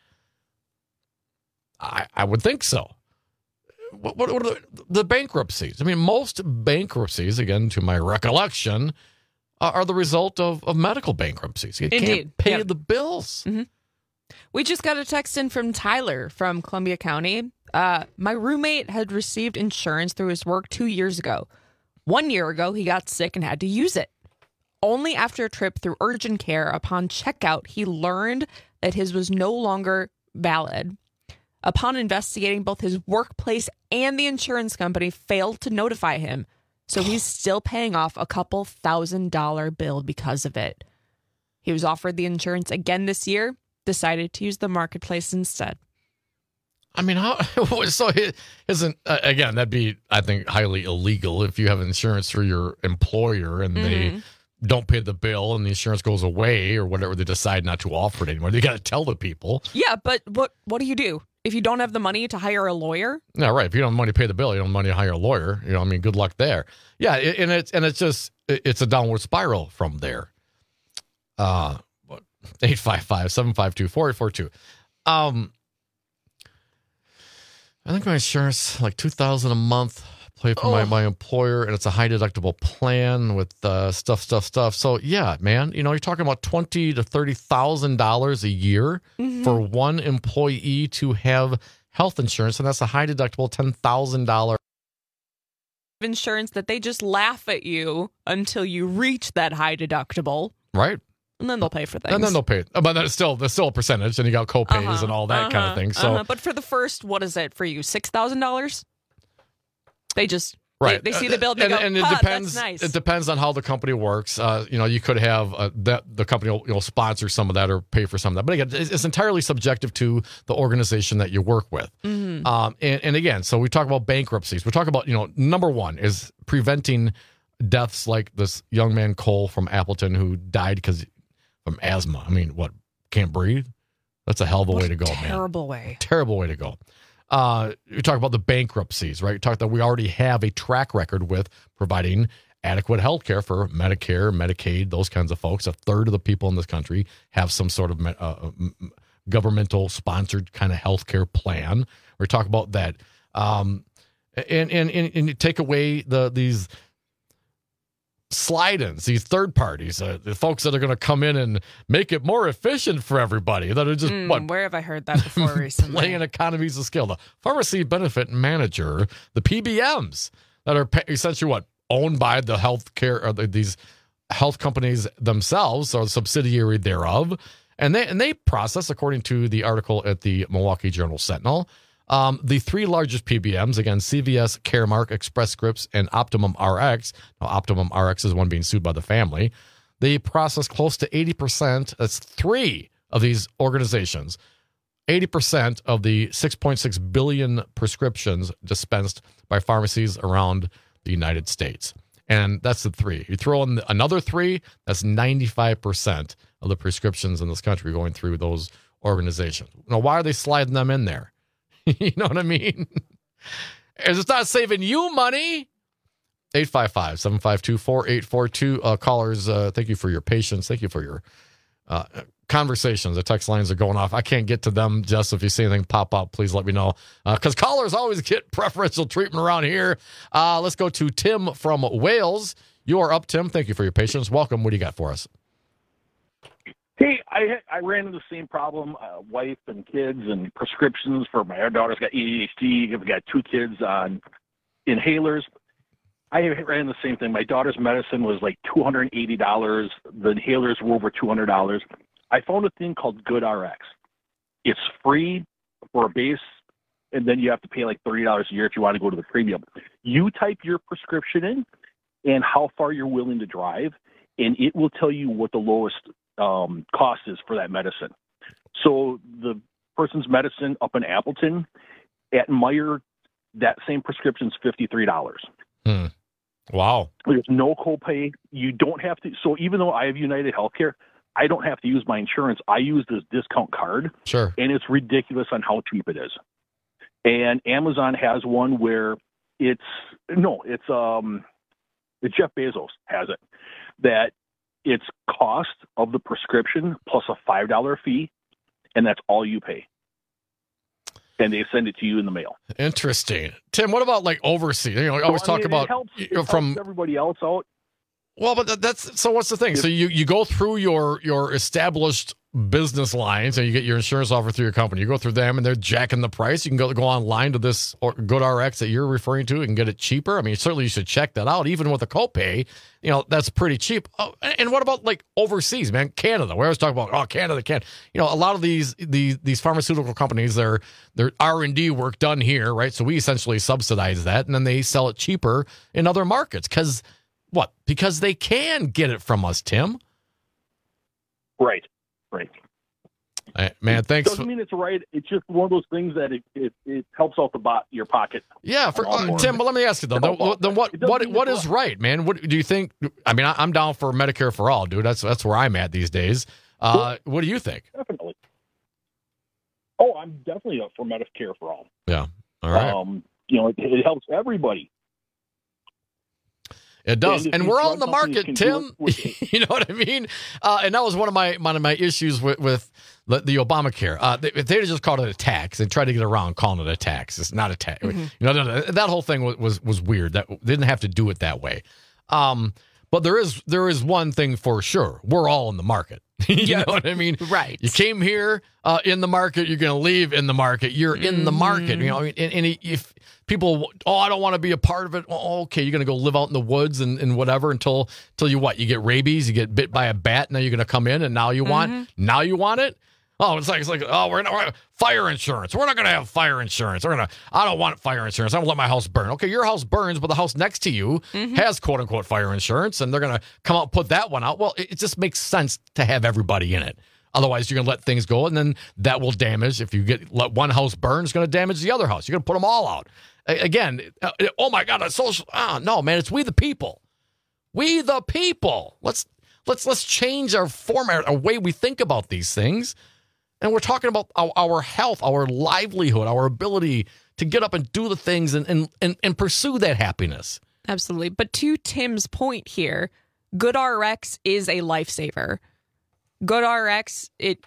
I, I would think so. What, what, what are the, the bankruptcies? I mean, most bankruptcies, again, to my recollection, are, are the result of, of medical bankruptcies. You Indeed. can't pay Yep. the bills. Mm-hmm. We just got a text in from Tyler from Columbia County. Uh, my roommate had received insurance through his work two years ago. One year ago, he got sick and had to use it. Only after a trip through urgent care, upon checkout, he learned that his was no longer valid. Upon investigating, both his workplace and the insurance company failed to notify him, so he's still paying off a couple thousand dollar bill because of it. He was offered the insurance again this year, decided to use the marketplace instead. I mean, how? So it isn't uh, again? That'd be, I think, highly illegal if you have insurance through your employer and mm-hmm. they don't pay the bill and the insurance goes away or whatever. They decide not to offer it anymore. They got to tell the people. Yeah, but what what do you do if you don't have the money to hire a lawyer? No, right. If you don't have money to pay the bill, you don't have money to hire a lawyer. You know, I mean, good luck there. Yeah, and it's and it's just it's a downward spiral from there. Uh, eight five five, seven five two, four eight four two. Um. I think my insurance, like two thousand dollars a month, play for oh. my, my employer, and it's a high deductible plan with uh, stuff, stuff, stuff. So, yeah, man, you know, you're talking about twenty thousand to thirty thousand dollars a year mm-hmm. for one employee to have health insurance, and that's a high deductible ten thousand dollars. Insurance that they just laugh at you until you reach that high deductible. Right. And then they'll pay for things. And then they'll pay. But there's still, there's still a percentage, and you got co-pays uh-huh, and all that uh-huh, kind of thing. So, uh-huh. But for the first, what is it for you? six thousand dollars? They just, right. they, they see the bill and they and, go, and it ah, depends, that's nice. It depends on how the company works. Uh, you know, you could have uh, that the company will you know, sponsor some of that or pay for some of that. But again, it's, it's entirely subjective to the organization that you work with. Mm-hmm. Um, and, and again, so we talk about bankruptcies. We talk about, you know, number one is preventing deaths like this young man, Cole from Appleton, who died because from asthma. I mean, what, can't breathe? That's a hell of a what way to go, terrible man. Terrible way. Terrible way to go. Uh, you talk about the bankruptcies, right? You talk that we already have a track record with providing adequate health care for Medicare, Medicaid, those kinds of folks. A third of the people in this country have some sort of uh, governmental sponsored kind of health care plan. We talk about that. Um, and, and, and, and you take away the these slide-ins, these third parties, uh, the folks that are going to come in and make it more efficient for everybody. That are just mm, what? Where have I heard that before recently? Playing economies of scale. The pharmacy benefit manager, the P B Ms that are essentially what owned by the health care or the, these health companies themselves or the subsidiary thereof, and they and they process, according to the article at the Milwaukee Journal Sentinel. Um, the three largest P B Ms, again, C V S, Caremark, Express Scripts, and Optimum R X. Now, Optimum R X is one being sued by the family. They process close to eighty percent. That's three of these organizations. eighty percent of the six point six billion prescriptions dispensed by pharmacies around the United States. And that's the three. You throw in another three, that's ninety-five percent of the prescriptions in this country going through those organizations. Now, why are they sliding them in there? You know what I mean? It's not saving you money. eight five five, seven five two, four eight four two. Uh, callers, uh, thank you for your patience. Thank you for your uh, conversations. The text lines are going off. I can't get to them, Jess. If you see anything pop up, please let me know. Because uh, callers always get preferential treatment around here. Uh, let's go to Tim from Wales. You are up, Tim. Thank you for your patience. Welcome. What do you got for us? Hey, I I ran into the same problem, uh, wife and kids and prescriptions for my daughter's got A D H D. We've got two kids on inhalers. I ran the same thing. My daughter's medicine was like two hundred eighty dollars. The inhalers were over two hundred dollars. I found a thing called GoodRx. It's free for a base, and then you have to pay like thirty dollars a year if you want to go to the premium. You type your prescription in and how far you're willing to drive, and it will tell you what the lowest um, cost is for that medicine. So the person's medicine up in Appleton, at Meyer, that same prescription's fifty-three dollars. Hmm. Wow. There's no copay. You don't have to. So even though I have United Healthcare, I don't have to use my insurance. I use this discount card. Sure. And it's ridiculous on how cheap it is. And Amazon has one where it's, no, it's, um, it's Jeff Bezos has it, that it's cost of the prescription plus a five dollar fee, and that's all you pay. And they send it to you in the mail. Interesting. Tim, what about like overseas? You know, I always So, I talk mean, about it helps, you it know, from helps everybody else out. Well, but that, that's so. What's the thing? So you, you go through your your established business lines, and you get your insurance offer through your company. You go through them, and they're jacking the price. You can go go online to this or GoodRx that you're referring to and get it cheaper. I mean, certainly you should check that out. Even with a copay, you know that's pretty cheap. Oh, and what about like overseas, man? Canada. We always talk about oh Canada, can you know a lot of these these these pharmaceutical companies, their their R and D work done here, right? So we essentially subsidize that, and then they sell it cheaper in other markets because. What? Because they can get it from us, Tim. Right, right. Hey, man, thanks. Doesn't mean it's right. It's just one of those things that it, it, it helps out the bot your pocket. Yeah, for uh, Tim. But let me ask you though. Then, then what? What? What is right, man? What do you think? I mean, I, I'm down for Medicare for all, dude. That's that's where I'm at these days. Uh, what do you think? Definitely. Oh, I'm definitely up for Medicare for all. Yeah. All right. Um, you know, it, it helps everybody. It does, and, and we're all in the market, Tim. You know what I mean? Uh, and that was one of my one of my issues with, with the, the Obamacare. Uh, they, if they'd just called it a tax, they tried to get around calling it a tax. It's not a tax. Mm-hmm. You know, that whole thing was, was was weird. That they didn't have to do it that way. Um, but there is there is one thing for sure: we're all in the market. you yeah. know what I mean? Right. You came here uh, in the market. You're going to leave in the market. You're in mm-hmm. the market. You know, and, and if people, oh, I don't want to be a part of it. Well, okay, you're going to go live out in the woods and, and whatever until until you what? You get rabies. You get bit by a bat. Now you're going to come in and now you want mm-hmm. now you want it. Oh, it's like it's like oh, we're not fire insurance. We're not going to have fire insurance. We're gonna. I don't want fire insurance. I'm gonna let my house burn. Okay, your house burns, but the house next to you mm-hmm. has quote unquote fire insurance, and they're gonna come out and put that one out. Well, it, it just makes sense to have everybody in it. Otherwise, you're gonna let things go, and then that will damage. If you get let one house burn, it's gonna damage the other house. You're gonna put them all out. Again, uh, oh my God, that's social. Ah, no, man, it's we the people. We the people. Let's let's let's change our format, our way we think about these things. And we're talking about our, our health, our livelihood, our ability to get up and do the things and, and, and, and pursue that happiness. Absolutely. But to Tim's point here, GoodRx is a lifesaver. GoodRx, it,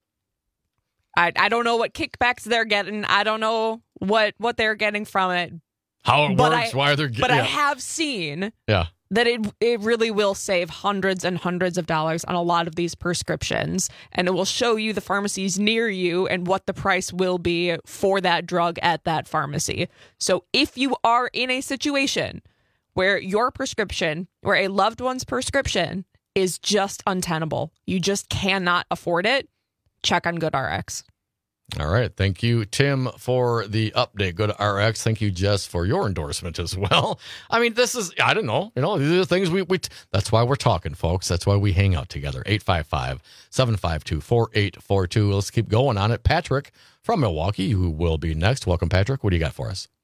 I, I don't know what kickbacks they're getting. I don't know what, what they're getting from it. How it but works, I, why they're getting But yeah. I have seen yeah. that it it really will save hundreds and hundreds of dollars on a lot of these prescriptions. And it will show you the pharmacies near you and what the price will be for that drug at that pharmacy. So if you are in a situation where your prescription, where a loved one's prescription is just untenable, you just cannot afford it, check on GoodRx. All right. Thank you, Tim, for the update. GoodRx. Thank you, Jess, for your endorsement as well. I mean, this is, I don't know. You know, these are the things we, we that's why we're talking, folks. That's why we hang out together. eight five five, seven five two, four eight four two. Let's keep going on it. Patrick from Milwaukee, who will be next. Welcome, Patrick. What do you got for us?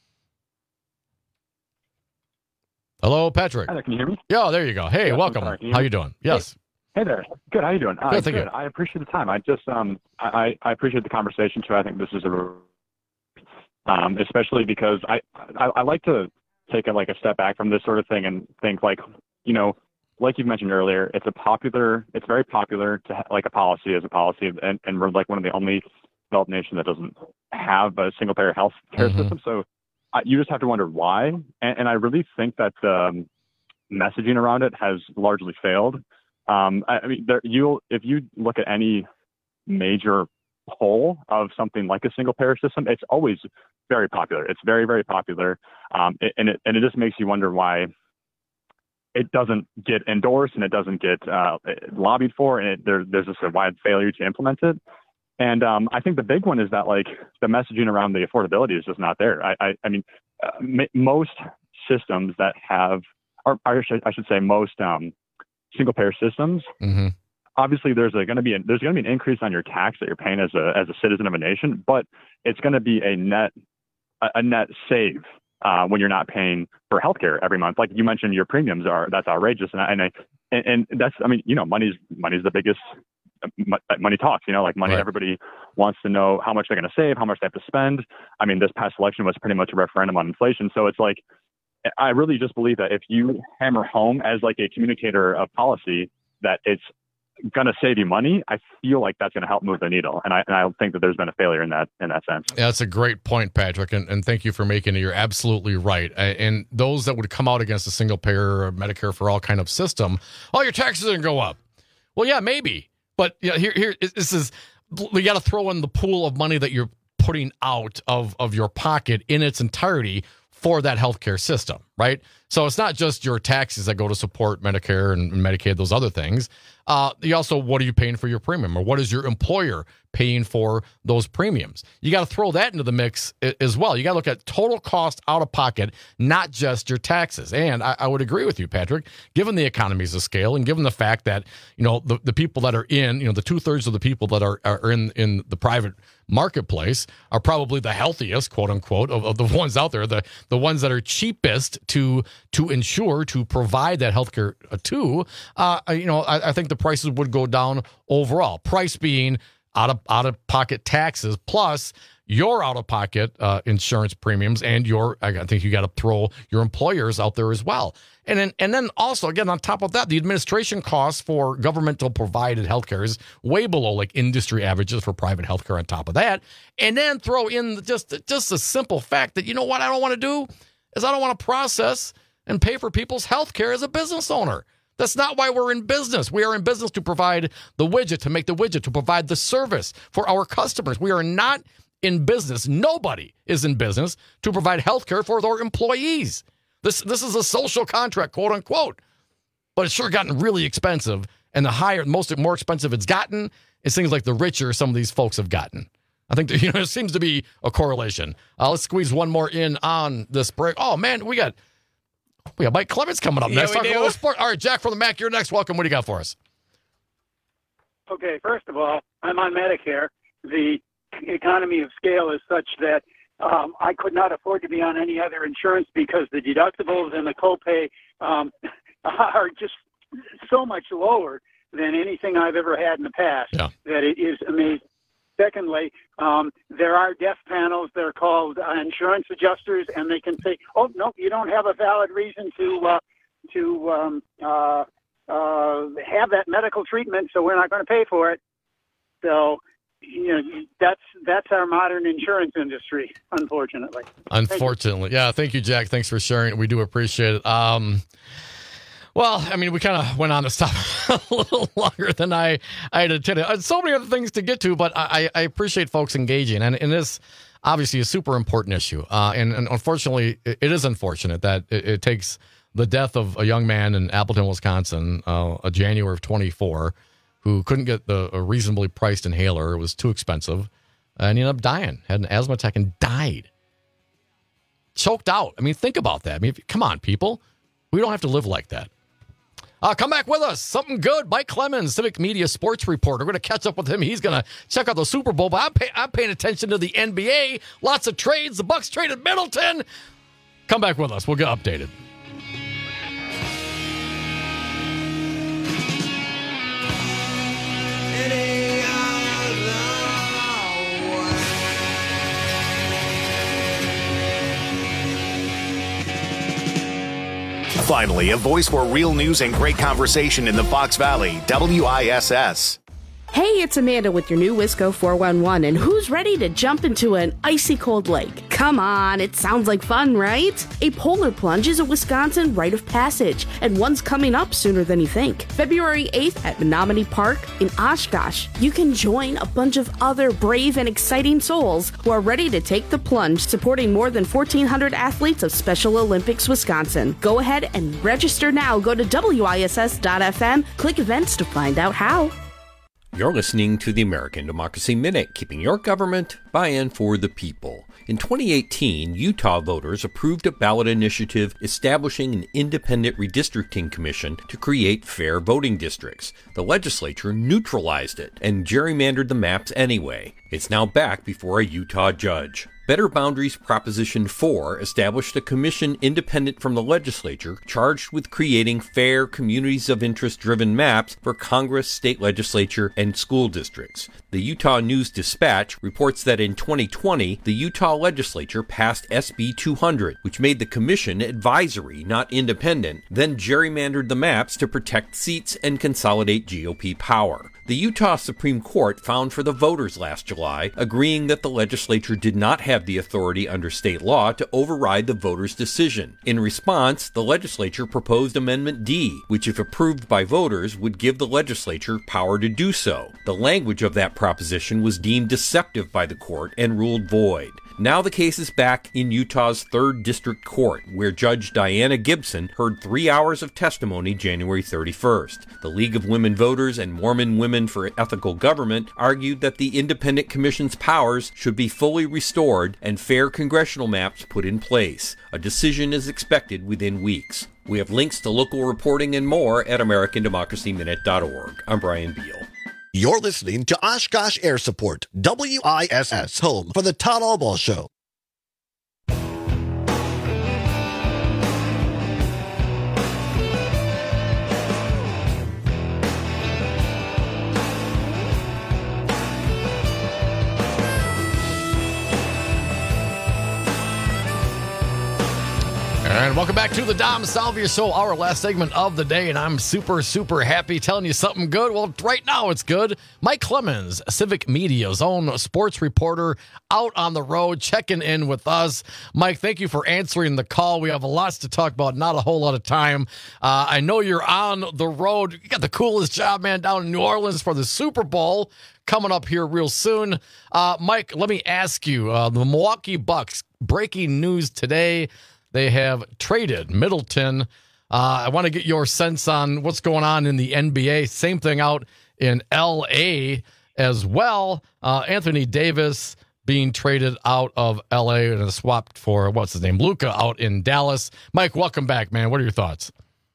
Hello, Patrick. Hi there, can you hear me? Yeah, there you go. Hey, yes, welcome. How you doing? Yes. Hey. Hey there. Good. How you doing? Uh, good, thank good. you. I appreciate the time. I just um I, I appreciate the conversation too. I think this is a um especially because I, I I like to take a like a step back from this sort of thing and think like you know like you mentioned earlier, it's a popular it's very popular to ha- like a policy as a policy and and we're like one of the only developed nation that doesn't have a single payer health care mm-hmm. system. So uh, you just have to wonder why. And, and I really think that um, messaging around it has largely failed. Um, I, I mean, there, you'll if you look at any major whole of something like a single payer system, it's always very popular. It's very, very popular. Um, it, and, it, and it just makes you wonder why it doesn't get endorsed and it doesn't get uh, lobbied for, and it, there, there's just a wide failure to implement it. And um, I think the big one is that, like, the messaging around the affordability is just not there. I, I, I mean, uh, m- most systems that have, or I should, I should say most um, single payer systems, mm-hmm. obviously there's going to be a, there's going to be an increase on your tax that you're paying as a as a citizen of a nation, but it's going to be a net a, a net save uh, when you're not paying for healthcare every month. Like you mentioned, your premiums are that's outrageous, and I, and, I, and and that's I mean you know money's money's the biggest. Money talks, you know, like money, right. Everybody wants to know how much they're going to save, how much they have to spend. I mean, this past election was pretty much a referendum on inflation. So it's like, I really just believe that if you hammer home as like a communicator of policy that it's going to save you money, I feel like that's going to help move the needle. And I and I think that there's been a failure in that in that sense. Yeah, that's a great point, Patrick, and, and thank you for making it. You're absolutely right. And those that would come out against a single payer or Medicare for all kind of system, oh, your taxes are going to go up. Well, yeah, maybe. But you know, here, here, this is, we got to throw in the pool of money that you're putting out of, of your pocket in its entirety for that healthcare system, right? So it's not just your taxes that go to support Medicare and Medicaid, those other things. Uh, you also, what are you paying for your premium, or what is your employer paying for those premiums? You got to throw that into the mix as well. You got to look at total cost out of pocket, not just your taxes. And I, I would agree with you, Patrick, given the economies of scale and given the fact that, you know, the, the people that are in, you know, the two thirds of the people that are, are in, in the private marketplace are probably the healthiest, quote unquote, of, of the ones out there, the, the ones that are cheapest to, to insure, to provide that healthcare to, uh, you know, I, I think the prices would go down overall. Price being out of out of pocket taxes plus your out of pocket uh, insurance premiums, and your I think you got to throw your employers out there as well. And then and then also again on top of that, the administration costs for governmental provided healthcare is way below like industry averages for private healthcare. On top of that, and then throw in just just a simple fact that, you know what I don't want to do is I don't want to process and pay for people's healthcare as a business owner. That's not why we're in business. We are in business to provide the widget, to make the widget, to provide the service for our customers. We are not in business. Nobody is in business to provide health care for their employees. This this is a social contract, quote unquote. But it's sure gotten really expensive. And the higher, most more expensive it's gotten, it seems like the richer some of these folks have gotten. I think that, you know, there seems to be a correlation. Uh, let's squeeze one more in on this break. Oh, man, we got... We got Mike Clemens coming up yeah, next. We Talking do. a little sport. All right, Jack from the Mac, you're next. Welcome. What do you got for us? Okay, first of all, I'm on Medicare. The economy of scale is such that um, I could not afford to be on any other insurance because the deductibles and the copay um, are just so much lower than anything I've ever had in the past yeah. that it is amazing. Secondly, um, there are death panels. They're called uh, insurance adjusters, and they can say, "Oh no, you don't have a valid reason to uh, to um, uh, uh, have that medical treatment, so we're not going to pay for it." So, you know, that's that's our modern insurance industry, unfortunately. Unfortunately, yeah. Thank you, Jack. Thanks for sharing. We do appreciate it. Um, Well, I mean, we kind of went on this topic a little longer than I, I had intended. Uh, so many other things to get to, but I, I appreciate folks engaging. And, and this obviously a super important issue. Uh, and, and unfortunately, it, it is unfortunate that it, it takes the death of a young man in Appleton, Wisconsin, uh, a January of twenty-four, who couldn't get the a reasonably priced inhaler. It was too expensive. And he ended up dying, had an asthma attack and died. Choked out. I mean, think about that. I mean, come on, people. We don't have to live like that. Uh, come back with us. Something good. Mike Clemens, Civic Media sports reporter. We're going to catch up with him. He's going to check out the Super Bowl. But I'm, pay- I'm paying attention to the N B A. Lots of trades. The Bucks traded Middleton. Come back with us. We'll get updated. Finally, a voice for real news and great conversation in the Fox Valley, W I S S. Hey, it's Amanda with your new Wisco four one one, and who's ready to jump into an icy cold lake? Come on, it sounds like fun, right? A polar plunge is a Wisconsin rite of passage, and one's coming up sooner than you think. February eighth at Menominee Park in Oshkosh, you can join a bunch of other brave and exciting souls who are ready to take the plunge, supporting more than fourteen hundred athletes of Special Olympics Wisconsin. Go ahead and register now. Go to W I S S dot F M, click events to find out how. You're listening to the American Democracy Minute, keeping your government by and for the people. In twenty eighteen, Utah voters approved a ballot initiative establishing an independent redistricting commission to create fair voting districts. The legislature neutralized it and gerrymandered the maps anyway. It's now back before a Utah judge. Better Boundaries Proposition four established a commission independent from the legislature charged with creating fair communities of interest-driven maps for Congress, state legislature, and school districts. The Utah News-Dispatch reports that in twenty twenty, the Utah legislature passed S B two hundred, which made the commission advisory, not independent, then gerrymandered the maps to protect seats and consolidate G O P power. The Utah Supreme Court found for the voters last July, agreeing that the legislature did not have the authority under state law to override the voters' decision. In response, the legislature proposed Amendment D, which, if approved by voters, would give the legislature power to do so. The language of that proposition was deemed deceptive by the court and ruled void. Now the case is back in Utah's third District Court, where Judge Diana Gibson heard three hours of testimony January thirty-first. The League of Women Voters and Mormon Women for Ethical Government argued that the Independent Commission's powers should be fully restored and fair congressional maps put in place. A decision is expected within weeks. We have links to local reporting and more at American Democracy Minute dot org. I'm Brian Beal. You're listening to Oshkosh Air Support, W I S S, home for the Todd Albaugh Show. And welcome back to the Dom Salvia Show, our last segment of the day, and I'm super, super happy telling you something good. Well, right now it's good. Mike Clemens, Civic Media's own sports reporter, out on the road, checking in with us. Mike, thank you for answering the call. We have a lot to talk about, not a whole lot of time. Uh, I know you're on the road. You got the coolest job, man, down in New Orleans for the Super Bowl coming up here real soon. Uh, Mike, let me ask you, uh, the Milwaukee Bucks, breaking news today. They have traded Middleton. Uh, I want to get your sense on what's going on in the N B A. Same thing out in L A as well. Uh, Anthony Davis being traded out of L A and swapped for, what's his name, Luka out in Dallas. Mike, welcome back, man. What are your thoughts?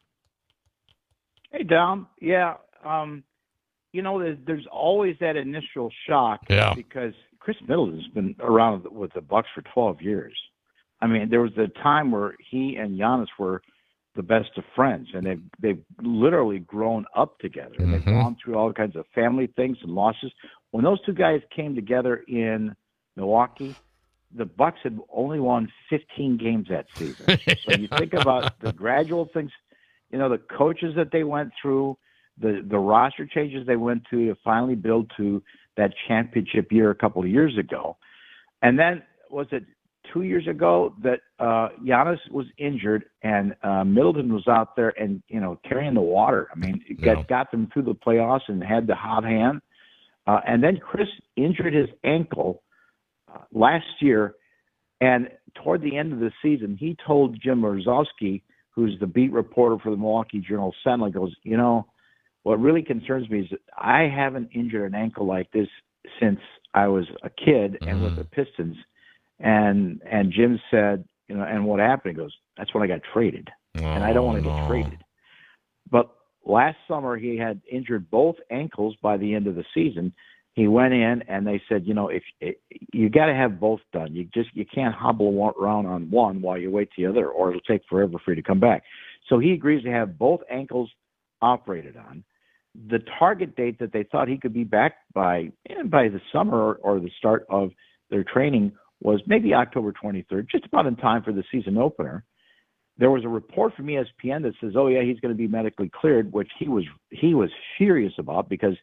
Hey, Dom. Yeah, um, you know, there's, there's always that initial shock yeah. because Chris Middleton's been around with the Bucks for twelve years. I mean, there was a time where he and Giannis were the best of friends, and they've they've literally grown up together. And they've Mm-hmm. gone through all kinds of family things and losses. When those two guys came together in Milwaukee, the Bucks had only won fifteen games that season. So you think about the gradual things, you know, the coaches that they went through, the the roster changes they went to to finally build to that championship year a couple of years ago, and then was it two years ago that uh, Giannis was injured and uh, Middleton was out there and, you know, carrying the water. I mean, it got, Yeah. got them through the playoffs and had the hot hand. Uh, and then Chris injured his ankle uh, last year. And toward the end of the season, he told Jim Orzowski, who's the beat reporter for the Milwaukee Journal-Sentinel, goes, you know, what really concerns me is that I haven't injured an ankle like this since I was a kid and with the Pistons. And and Jim said, you know, and what happened? He goes, that's when I got traded, oh, and I don't want to no. get traded. But last summer he had injured both ankles by the end of the season. He went in and they said, you know, if it, you got to have both done, you just you can't hobble around on one while you wait the other, or it'll take forever for you to come back. So he agrees to have both ankles operated on. The target date that they thought he could be back by eh, by the summer or, or the start of their training was maybe October twenty-third, just about in time for the season opener. There was a report from E S P N that says, oh, yeah, he's going to be medically cleared, which he was he was furious about because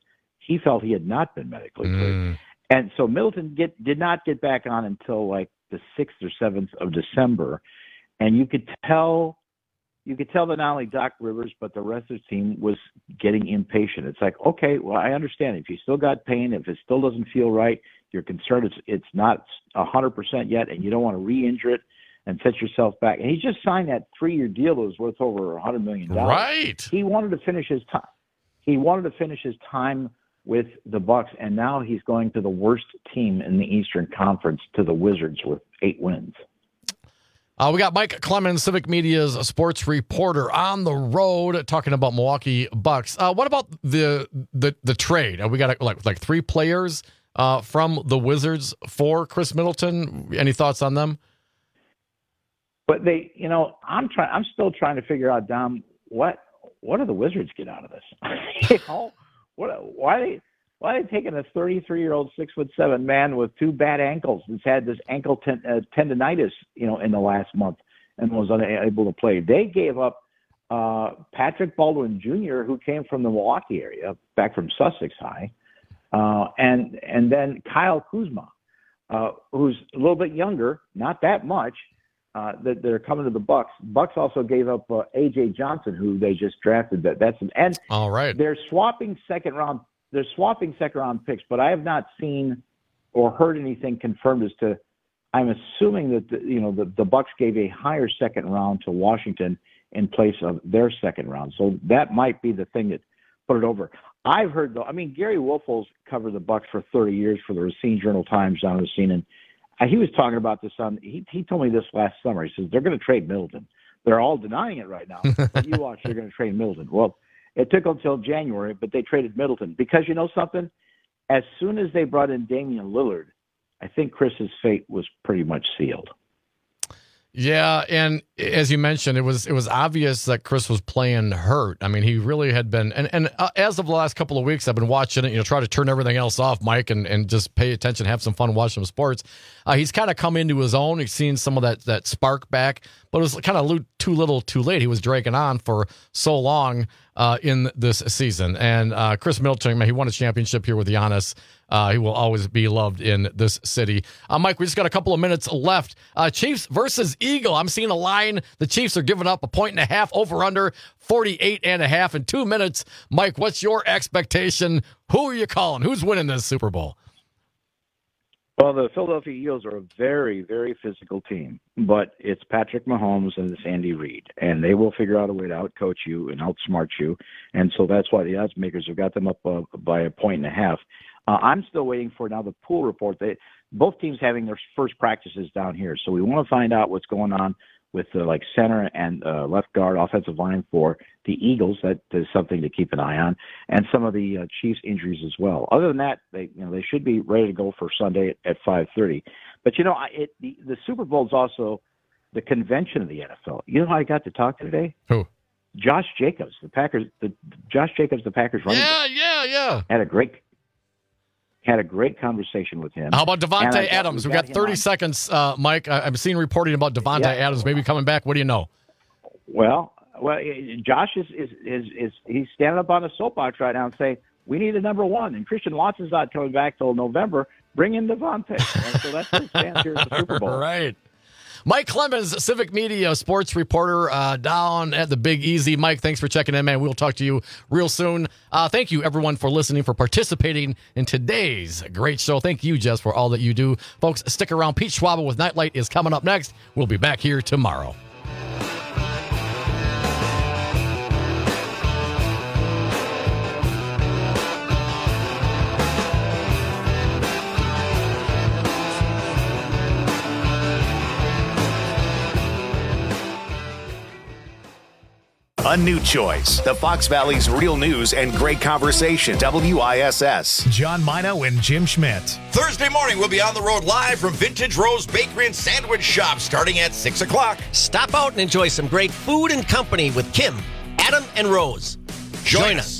he felt he had not been medically cleared. Mm. And so Middleton get, did not get back on until like the sixth or seventh of December. And you could tell you could tell that not only Doc Rivers, but the rest of the team was getting impatient. It's like, okay, well, I understand. If you still got pain, if it still doesn't feel right, you're concerned it's, it's not one hundred percent yet, and you don't want to re-injure it and set yourself back. And he just signed that three-year deal that was worth over one hundred million dollars. Right. He wanted to finish his time. He wanted to finish his time with the Bucks, and now he's going to the worst team in the Eastern Conference, to the Wizards, with eight wins. Uh, we got Mike Clemens, Civic Media's sports reporter, on the road talking about Milwaukee Bucks. Uh, what about the the the trade? Uh, we got like like three players uh, from the Wizards for Chris Middleton. Any thoughts on them? But they, you know, I'm trying. I'm still trying to figure out, Dom, what what do the Wizards get out of this? you know, what why they why are they taking a thirty-three-year-old, six foot seven man with two bad ankles that's had this ankle ten, uh, tendonitis, you know, in the last month and was unable to play? They gave up uh, Patrick Baldwin Junior, who came from the Milwaukee area, back from Sussex High, uh, and and then Kyle Kuzma, uh, who's a little bit younger, not that much. Uh, that they're coming to the Bucks. Bucks also gave up uh, A J Johnson, who they just drafted. That that's an, and all right. They're swapping second round. They're swapping second round picks, but I have not seen or heard anything confirmed as to. I'm assuming that the, you know the, the Bucks gave a higher second round to Washington in place of their second round, so that might be the thing that put it over. I've heard though. I mean, Gary Wolfels covered the Bucks for thirty years for the Racine Journal Times down in Racine, and he was talking about this on. He he told me this last summer. He says they're going to trade Middleton. They're all denying it right now. But you watch, they're going to trade Middleton. Well, it took until January, but they traded Middleton because you know something. As soon as they brought in Damian Lillard, I think Chris's fate was pretty much sealed. Yeah, and as you mentioned, it was it was obvious that Chris was playing hurt. I mean, he really had been, and and uh, as of the last couple of weeks, I've been watching it. You know, try to turn everything else off, Mike, and, and just pay attention, have some fun watching some sports. Uh, he's kind of come into his own. He's seen some of that that spark back, but it was kind of too little, too late. He was dragging on for so long uh, in this season. And uh, Chris Middleton, he won a championship here with Giannis. Uh, he will always be loved in this city. Uh, Mike, we just got a couple of minutes left. Uh, Chiefs versus Eagle. I'm seeing a line. The Chiefs are giving up a point and a half over under forty-eight and a half in two minutes. Mike, what's your expectation? Who are you calling? Who's winning this Super Bowl? Well, the Philadelphia Eagles are a very, very physical team, but it's Patrick Mahomes and it's Andy Reid, and they will figure out a way to outcoach you and outsmart you, and so that's why the odds makers have got them up uh, by a point and a half. Uh, I'm still waiting for now the pool report. They, both teams having their first practices down here, so we want to find out what's going on with uh, like center and uh, left guard, offensive line for the Eagles. That is something to keep an eye on, and some of the uh, Chiefs injuries as well. Other than that, they you know they should be ready to go for Sunday at, at five thirty. But you know, I, it, the, the Super Bowl is also the convention of the N F L. You know who I got to talk to today? Who? Josh Jacobs, the Packers. The Josh Jacobs, the Packers running Yeah, back. yeah, yeah. Had a great. Had a great conversation with him. How about Devontae Adams? We We've got, got thirty on. seconds, uh, Mike. I, I'm seeing reporting about Devontae yeah. Adams maybe coming back. What do you know? Well, well, Josh is, is is is he's standing up on a soapbox right now and saying we need a number one, and Christian Watson's not coming back till November. Bring in Devontae. And so that's the stance here at the Super Bowl. Right. Mike Clemens, Civic Media sports reporter uh, down at the Big Easy. Mike, thanks for checking in, man. We'll talk to you real soon. Uh, thank you, everyone, for listening, for participating in today's great show. Thank you, Jess, for all that you do. Folks, stick around. Pete Schwab with Nightlight is coming up next. We'll be back here tomorrow. A new choice. The Fox Valley's real news and great conversation. W I S S. John Mino and Jim Schmidt. Thursday morning, we'll be on the road live from Vintage Rose Bakery and Sandwich Shop starting at six o'clock. Stop out and enjoy some great food and company with Kim, Adam, and Rose. Join, Join us.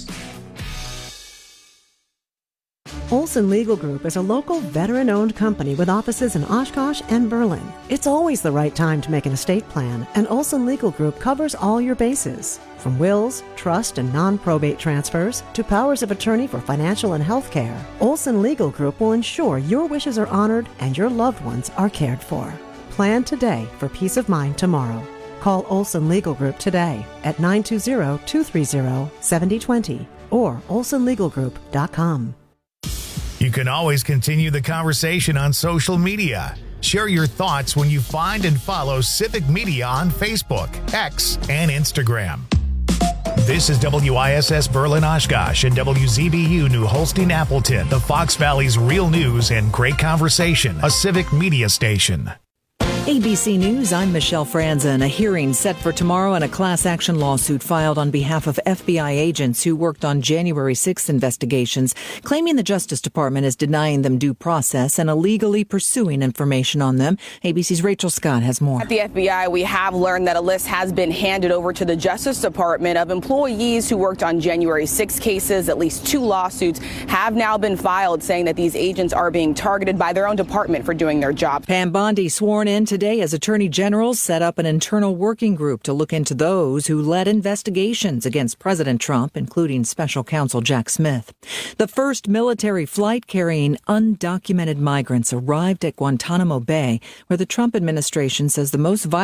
Olson Legal Group is a local veteran-owned company with offices in Oshkosh and Berlin. It's always the right time to make an estate plan, and Olson Legal Group covers all your bases. From wills, trust, and non-probate transfers to powers of attorney for financial and health care, Olson Legal Group will ensure your wishes are honored and your loved ones are cared for. Plan today for peace of mind tomorrow. Call Olson Legal Group today at nine two zero, two three zero, seven zero two zero or olson legal group dot com. You can always continue the conversation on social media. Share your thoughts when you find and follow Civic Media on Facebook, X, and Instagram. This is W I S S Berlin Oshkosh and W Z B U New Holstein Appleton, the Fox Valley's real news and great conversation, a Civic Media station. A B C News, I'm Michelle Franzen. A hearing set for tomorrow in a class action lawsuit filed on behalf of F B I agents who worked on January sixth investigations, claiming the Justice Department is denying them due process and illegally pursuing information on them. A B C's Rachel Scott has more. At the F B I, we have learned that a list has been handed over to the Justice Department of employees who worked on January sixth cases. At least two lawsuits have now been filed saying that these agents are being targeted by their own department for doing their job. Pam Bondi sworn in today as Attorney General set up an internal working group to look into those who led investigations against President Trump, including Special Counsel Jack Smith. The first military flight carrying undocumented migrants arrived at Guantanamo Bay, where the Trump administration says the most violent